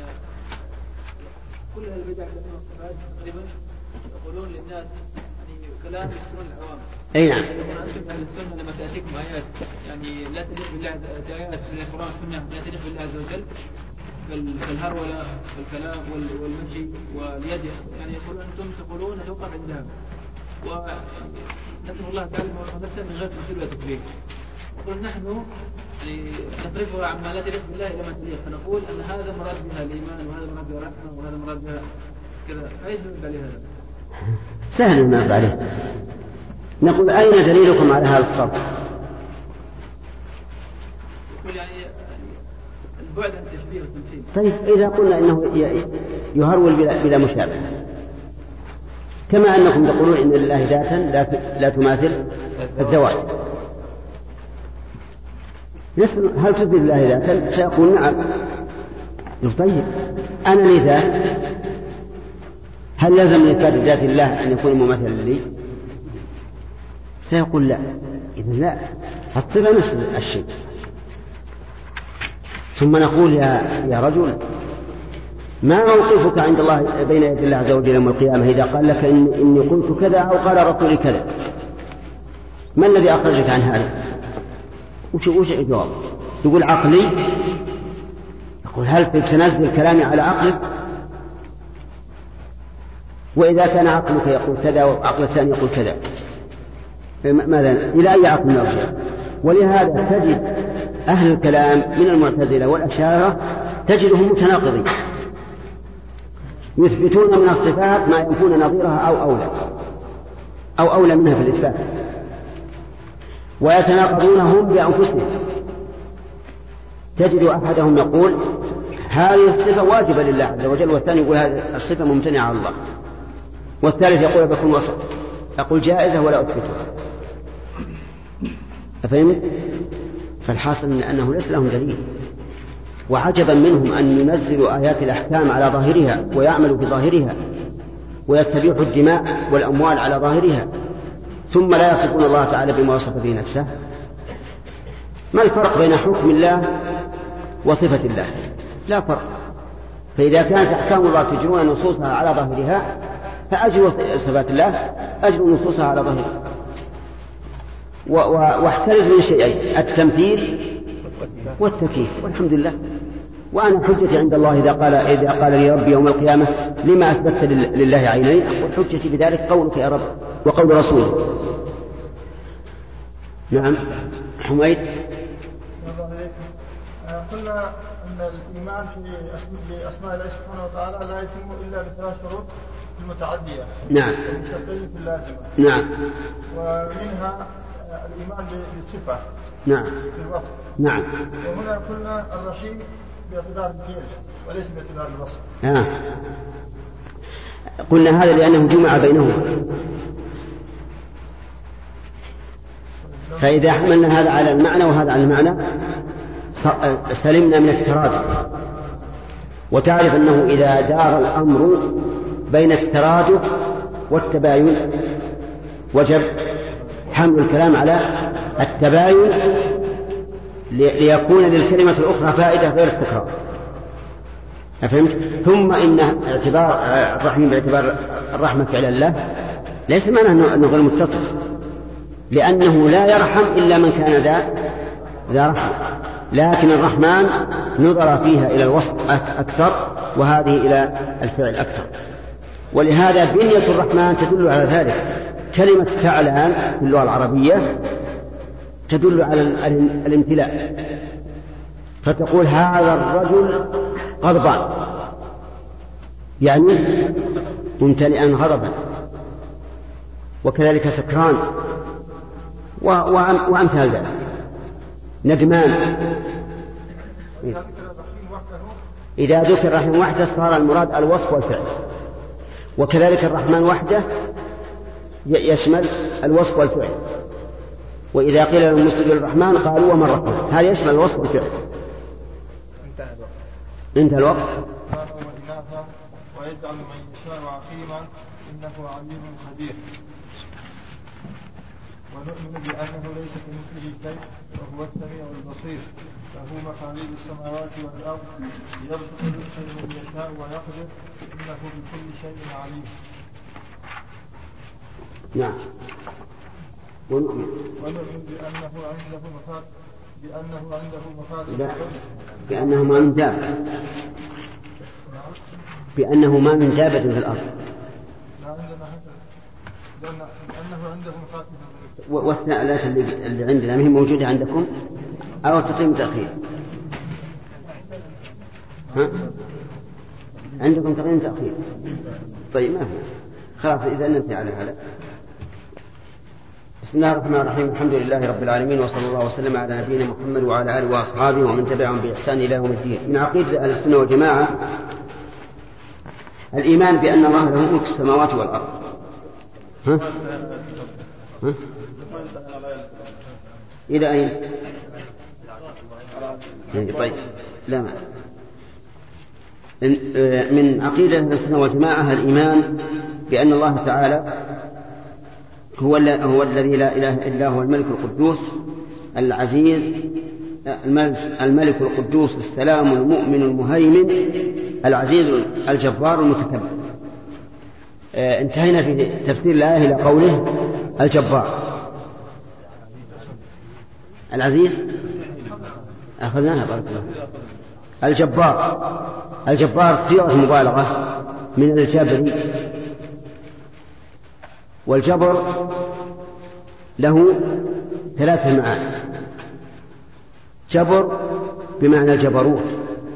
كل البدع والصفات تقريبا يقولون للناس يعني كلام يذكرون العوام. أي نعم. أنتم أهل السنة لما تأتيكم آيات يعني لا تليق بالله، آيات من القرآن والسنة لا تليق بالله عز وجل كالهرولة والكلام والمشي واليد، يعني يقول أنتم تقولون توقف عندها، ونسأل الله تعالى ونفسه من غير تفسير ولا تكبير. نقول نحن يعني نصرفها عما لا تليق بالله إلى ما تليق، فنقول أن هذا مراد بها الإيمان وهذا مراد بها الرحمة وهذا مراد بها كذا. أين نرد عليه هذا؟ سهل النرد عليه. نقول أين دليلكم على هذا الصرف؟ يقول يعني البعد عن التشبيه والتمثيل. طيب إذا قلنا إنه يهرول بلا مشابه، كما أنكم تقولون إن لله ذاتا لا تماثل الذوات، هل تثبت لله ذاتا؟ سيقول نعم. طيب أنا لي ذات، هل لازم من إثبات ذات الله أن يكون مماثلا لي؟ سيقول لا. إذن لا، الصفة نفس الشيء. ثم نقول يا رجل، ما موقفك عند الله بين يدي الله عز وجل يوم القيامة إذا قال لك إني قلت كذا أو قال رسولي كذا؟ ما الذي أخرجك عن هذا؟ وش الجواب؟ يقول عقلي. يقول هل تنزل كلامي على عقلك؟ وإذا كان عقلك يقول كذا وعقل الثاني يقول كذا، ماذا إلى أي عقل نرجع؟ ولهذا تجد أهل الكلام من المعتزلة والأشاعرة تجدهم متناقضين، يثبتون من الصفات ما يكون نظيرها أو أولى منها في الإثبات، ويتناقضونهم بأنفسهم. تجد أحدهم يقول هذه الصفة واجبة لله عز وجل، والثاني يقول هذه الصفة ممتنعة على الله، والثالث يقول بكون وسط، يقول جائزة ولا أثبتها. أفهمت؟ فالحاصل من أنه ليس لهم دليل، وعجبا منهم أن ينزلوا آيات الأحكام على ظاهرها ويعملوا بظاهرها ويستبيحوا الدماء والأموال على ظاهرها، ثم لا يصفون الله تعالى بما وصف به نفسه. ما الفرق بين حكم الله وصفة الله؟ لا فرق. فإذا كانت أحكام الله تجرون نصوصها على ظاهرها، فأجروا صفات الله أجروا نصوصها على ظاهرها. واحترز من شيئين، التمثيل والتكييف، والحمد لله. وأنا حجتي عند الله إذا قال لي ربي يوم القيامة لما أثبت لله عينين، أقول حجتي بذلك قولك يا رب وقول رسوله. نعم حميد. قلنا أن الإيمان في أسماء الله سبحانه وتعالى لا يتم إلا بثلاث شروط المتعدية. نعم. المشتقين في اللازمة. نعم. ومنها الإيمان بالصفة. نعم. في الوصف. نعم. وهنا قلنا الرحيم باعتبار الفعل وليس باعتبار الوصف. قلنا هذا لأنه جمع بينهما، فإذا حملنا هذا على المعنى وهذا على المعنى سلمنا من التراجع. وتعرف أنه إذا دار الأمر بين التراجع والتباين وجب حمل الكلام على التباين ليكون للكلمة الأخرى فائدة غير التكرار. أفهمت؟ ثم إن اعتبار الرحيم باعتبار الرحمة فعل الله ليس معناه أنه غير متصل، لأنه لا يرحم إلا من كان ذا رحمة، لكن الرحمن نظر فيها إلى الوصف أكثر وهذه إلى الفعل أكثر. ولهذا بنية الرحمن تدل على ذلك. كلمة فعلان في اللغة العربية تدل على الامتلاء، فتقول هذا الرجل غضبان، يعني ممتلئا غضبا، وكذلك سكران وأمثال ذلك، ندمان. إذا ذكر الرحمن وحده صار المراد الوصف والفعل، وكذلك الرحمن وحده يشمل الوصف والفعل. وإذا قيل لهم مسجد الرحمن قالوا وما الرحمن، هذا يشمل الوصف والفعل. انتهى الوقت. ويجعل من يشاء عقيما إنه عليم خبير. ونؤمن بأنه ليس كمثله شيء وهو السميع البصير، له مقاليد السماوات والأرض يبسط الرزق لمن يشاء ويقدر إنه بكل شيء عليم. نعم. ونؤمن بأنه عنده مفاتيح لا، بأنه ما من دابة، بأنه ما من دابة في الأرض. لأنه عنده مفاتيح. والثلاثة اللي عندنا ما هي موجودة عندكم أو تقييم تأخير؟ ها؟ عندكم تقييم تأخير؟ طيب ما في، خلاص إذا ننتهي على هذا. بسم الله الرحمن الرحيم، الحمد لله رب العالمين، وصلى الله وسلم على نبينا محمد وعلى آله وأصحابه ومن تبعهم بإحسان إلى يوم الدين. من عقيدة أهل السنة والجماعة الإيمان بأن الله له ملك السماوات والأرض. ها؟ ها؟ إلى أين؟ طيب لا ما. من عقيدة أهل السنة والجماعة الإيمان بأن الله تعالى هو الذي لا إله إلا هو الملك القدوس العزيز الملك القدوس السلام المؤمن المهيمن العزيز الجبار المتكبر. انتهينا في تفسير الآية إلى قوله الجبار. العزيز أخذناها بارك الله. الجبار صيغة مبالغة من الجبر، والجبر له ثلاثة معاني: جبر بمعنى الجبروت،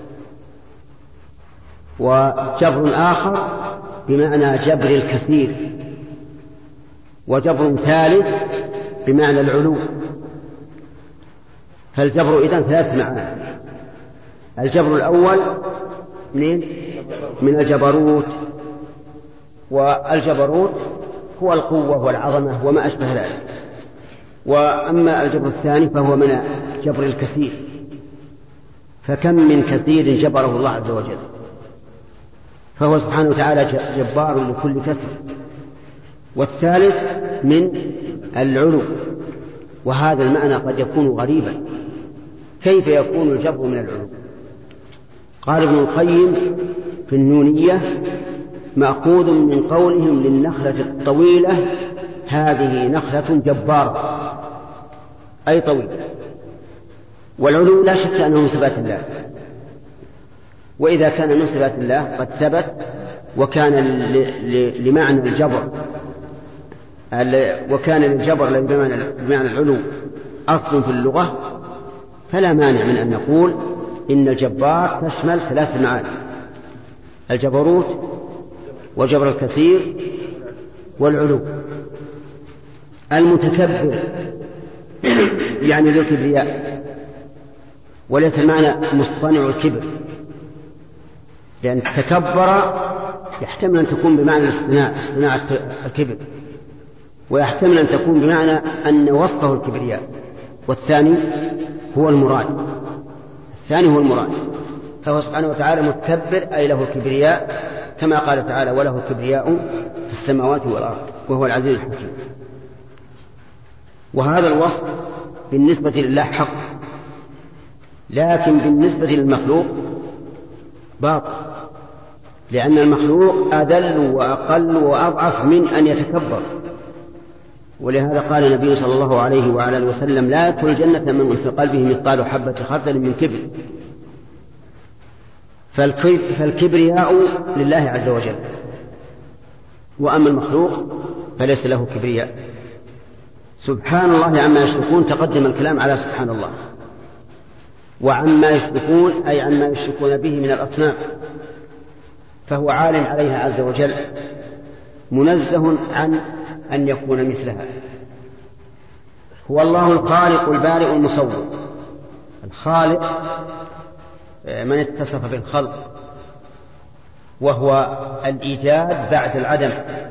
وجبر آخر بمعنى جبر الكثير، وجبر ثالث بمعنى العلو. فالجبر إذن ثلاث معاني: الجبر الأول من الجبروت، والجبروت هو القوة والعظمة وما أشبه ذلك. وأما الجبر الثاني فهو من جبر الكثير، فكم من كثير جبره الله عز وجل، فهو سبحانه وتعالى جبار لكل كسر. والثالث من العلو، وهذا المعنى قد يكون غريبا، كيف يكون الجبر من العلو؟ قال ابن القيم في النونية: مأخوذ من قولهم للنخلة الطويلة هذه نخلة جبارة، أي طويلة. والعلو لا شك أنه من صفات الله، وإذا كان من صفات الله قد ثبت وكان لمعنى الجبر وكان للجبر بمعنى العلو أصل في اللغة، فلا مانع من أن نقول إن الجبار تشمل ثلاث معاني: الجبروت وجبر الكثير والعلو. المتكبر يعني ذو الكبرياء، وليس المعنى مصطنع الكبر، لأن تكبر يحتمل أن تكون بمعنى اصطناع الكبر، ويحتمل أن تكون بمعنى أن وصفه الكبرياء، والثاني هو المراد. فهو سبحانه وتعالى متكبر أي له الكبرياء، كما قال تعالى: وله الكبرياء في السماوات والأرض وهو العزيز الحكيم. وهذا الوصف بالنسبة لله حق، لكن بالنسبة للمخلوق باطل، لأن المخلوق أذل وأقل وأضعف من أن يتكبر. ولهذا قال النبي صلى الله عليه وعلى آله وسلم: لا يدخل الجنة من في قلبه مثقال حبة خردل من كبر. فالكبرياء لله عز وجل، وأما المخلوق فليس له كبرياء. سبحان الله عما يشركون، تقدم الكلام على سبحان الله. وعما يشركون أي عما يشركون به من الأصنام، فهو عال عليها عز وجل، منزه عن أن يكون مثلها. هو الله الخالق البارئ المصور. الخالق من اتصف بالخلق، وهو الإيجاد بعد العدم.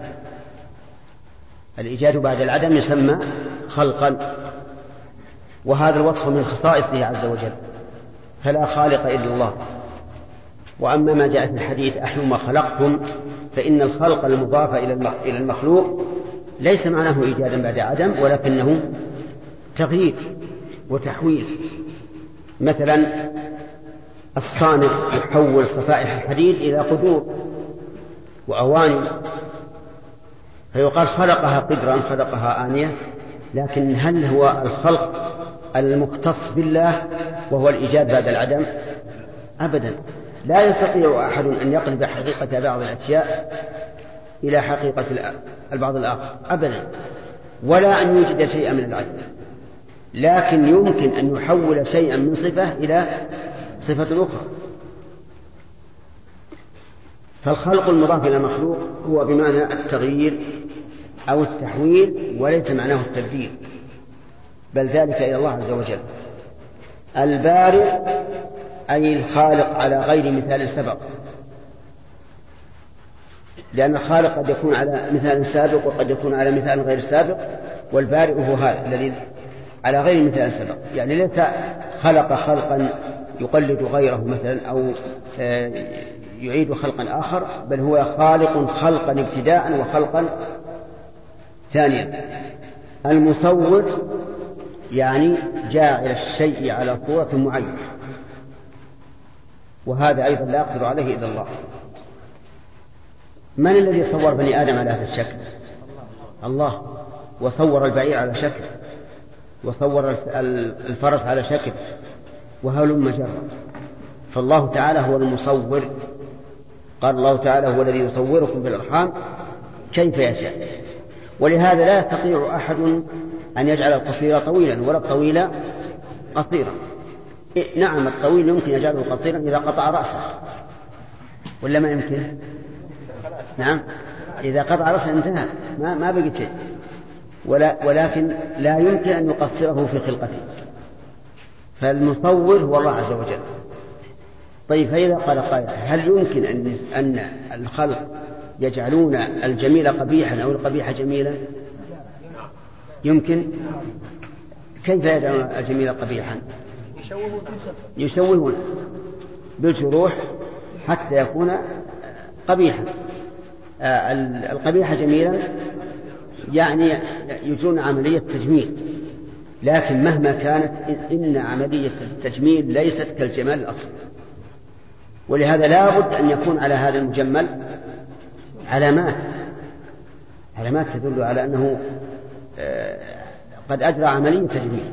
الإيجاد بعد العدم يسمى خلقا، وهذا الوصف من خصائصه عز وجل، فلا خالق إلا الله. وأما ما جاء في الحديث: أحيوا ما خلقتم، فإن الخلق المضاف إلى المخلوق ليس معناه إيجادا بعد عدم، ولكنه تغيير وتحويل. مثلا الصانع يحول صفائح الحديد إلى قدور وأواني، فيقال خلقها قدرا خلقها آنية، لكن هل هو الخلق المختص بالله وهو الإيجاد بعد العدم؟ أبدا، لا يستطيع أحد أن يقلب حقيقة بعض الأشياء إلى حقيقة البعض الآخر أبدا، ولا أن يوجد شيئا من العدم، لكن يمكن أن يحول شيئا من صفة إلى صفة أخرى. فالخلق المضاف إلى المخلوق هو بمعنى التغيير أو التحويل، وليس معناه التبديل، بل ذلك إلى الله عز وجل. البارئ أي الخالق على غير مثال سبق، لأن الخالق قد يكون على مثال سابق وقد يكون على مثال غير سابق، والبارئ هو هذا الذي على غير مثال سبق، يعني ليس خلق خلقا يقلد غيره مثلا أو يعيد خلقا آخر، بل هو خالق خلقا ابتداء وخلقا ثانيا. المصور يعني جاعل الشيء على صورة معينة، وهذا أيضا لا يقدر عليه إلا الله. من الذي صور بني آدم على هذا الشكل؟ الله. وصور البعير على شكل، وصور الفرس على شكل، وهلم جرا. فالله تعالى هو المصور. قال الله تعالى هو الذي يصوركم في الأرحام كيف يشاء. ولهذا لا يستطيع أحد أن يجعل القصير طويلا ولا الطويل قصيرا. نعم، الطويل يمكن يجعله قصيرا إذا قطع رأسه، ولا ما يمكن؟ نعم، إذا قطع رأسه انتهى، ما بقي شيء. ولكن لا يمكن أن يقصره في خلقته. فالمصور هو الله عز وجل. طيب، فإذا قال قائل هل يمكن أن الخلق يجعلون الجميل قبيحا أو القبيح جميلا؟ يمكن. كيف يجعلون الجميل قبيحا؟ يشوهون بالجروح حتى يكون قبيحا. القبيح جميلا يعني يجرون عملية تجميل، لكن مهما كانت إن عملية التجميل ليست كالجمال الأصلي. ولهذا لا بد أن يكون على هذا المجمل علامات تدل على أنه قد أجرى عملية تجميل.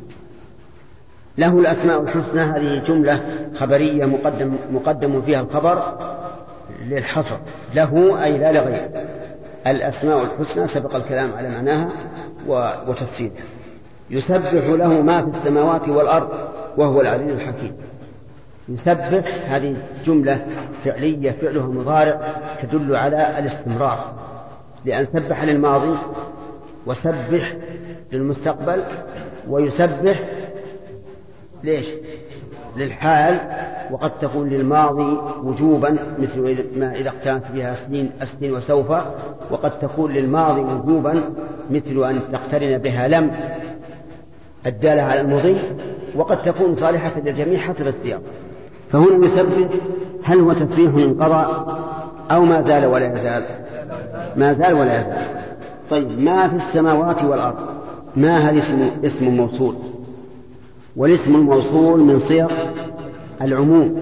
له الأسماء الحسنى، هذه جملة خبرية مقدم فيها الخبر للحصر، له أي لا لغير. الأسماء الحسنى سبق الكلام على معناها وتفسيرها. يسبح له ما في السماوات والأرض وهو العزيز الحكيم. يسبح هذه جملة فعلية فعلها مضارع تدل على الاستمرار، لأن سبح للماضي وسبح للمستقبل، ويسبح ليش؟ للحال، وقد تكون للماضي وجوبا مثل ما إذا اقترنت بها أسنين وسوف، وقد تكون للماضي وجوبا مثل أن تقترن بها لم الدالة على المضي، وقد تكون صالحة للجميع حسب السياق. فهنا يسبح، هل هو تسبيح انقضى أو ما زال ولا يزال؟ ما زال ولا يزال. طيب، ما في السماوات والأرض، ما هذا اسم موصول، والاسم الموصول من صيغ العموم،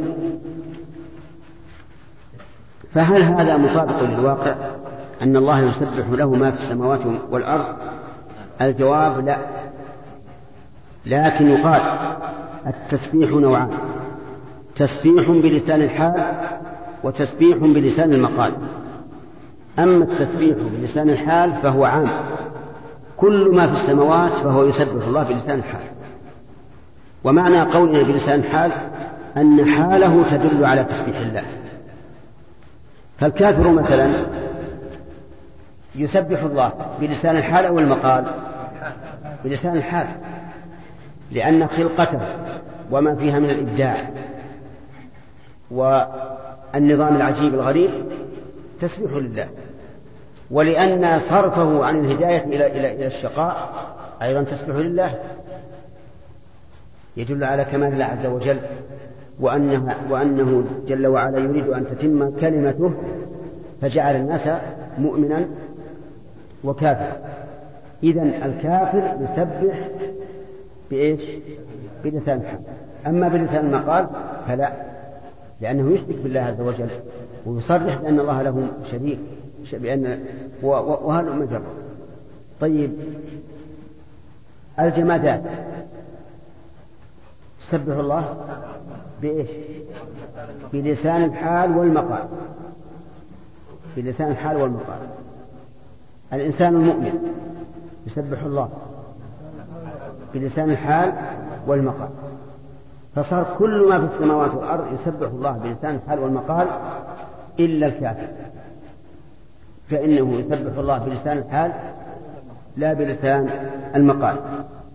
فهل هذا مطابق للواقع أن الله يسبح له ما في السماوات والأرض؟ الجواب لا، لكن يقال التسبيح نوعان: تسبيح بلسان الحال وتسبيح بلسان المقال. أما التسبيح بلسان الحال فهو عام، كل ما في السماوات فهو يسبح الله بلسان الحال. ومعنى قولنا بلسان الحال أن حاله تدل على تسبيح الله. فالكافر مثلا يسبح الله بلسان الحال أو المقال؟ بلسان الحال، لأن خلقته وما فيها من الإبداع والنظام العجيب الغريب تسبح لله، ولأن صرفه عن الهداية إلى الشقاء أيضا تسبح لله، يدل على كمال الله عز وجل، وأنه جل وعلا يريد أن تتم كلمته فجعل الناس مؤمنا وكافر. إذن الكافر يسبح بإيش؟ بلسان الحال. أما بلسان المقال فلا، لأنه يشرك بالله عز وجل ويصرح بأن الله له بأن وهل مجرد. طيب الجمادات تسبح الله بإيش؟ بلسان الحال والمقال. بلسان الحال والمقال. الإنسان المؤمن يسبح الله بلسان الحال والمقال، فصار كل ما في السماوات والأرض يسبح الله بلسان الحال والمقال إلا الكافر، فإنه يسبح الله بلسان الحال لا بلسان المقال.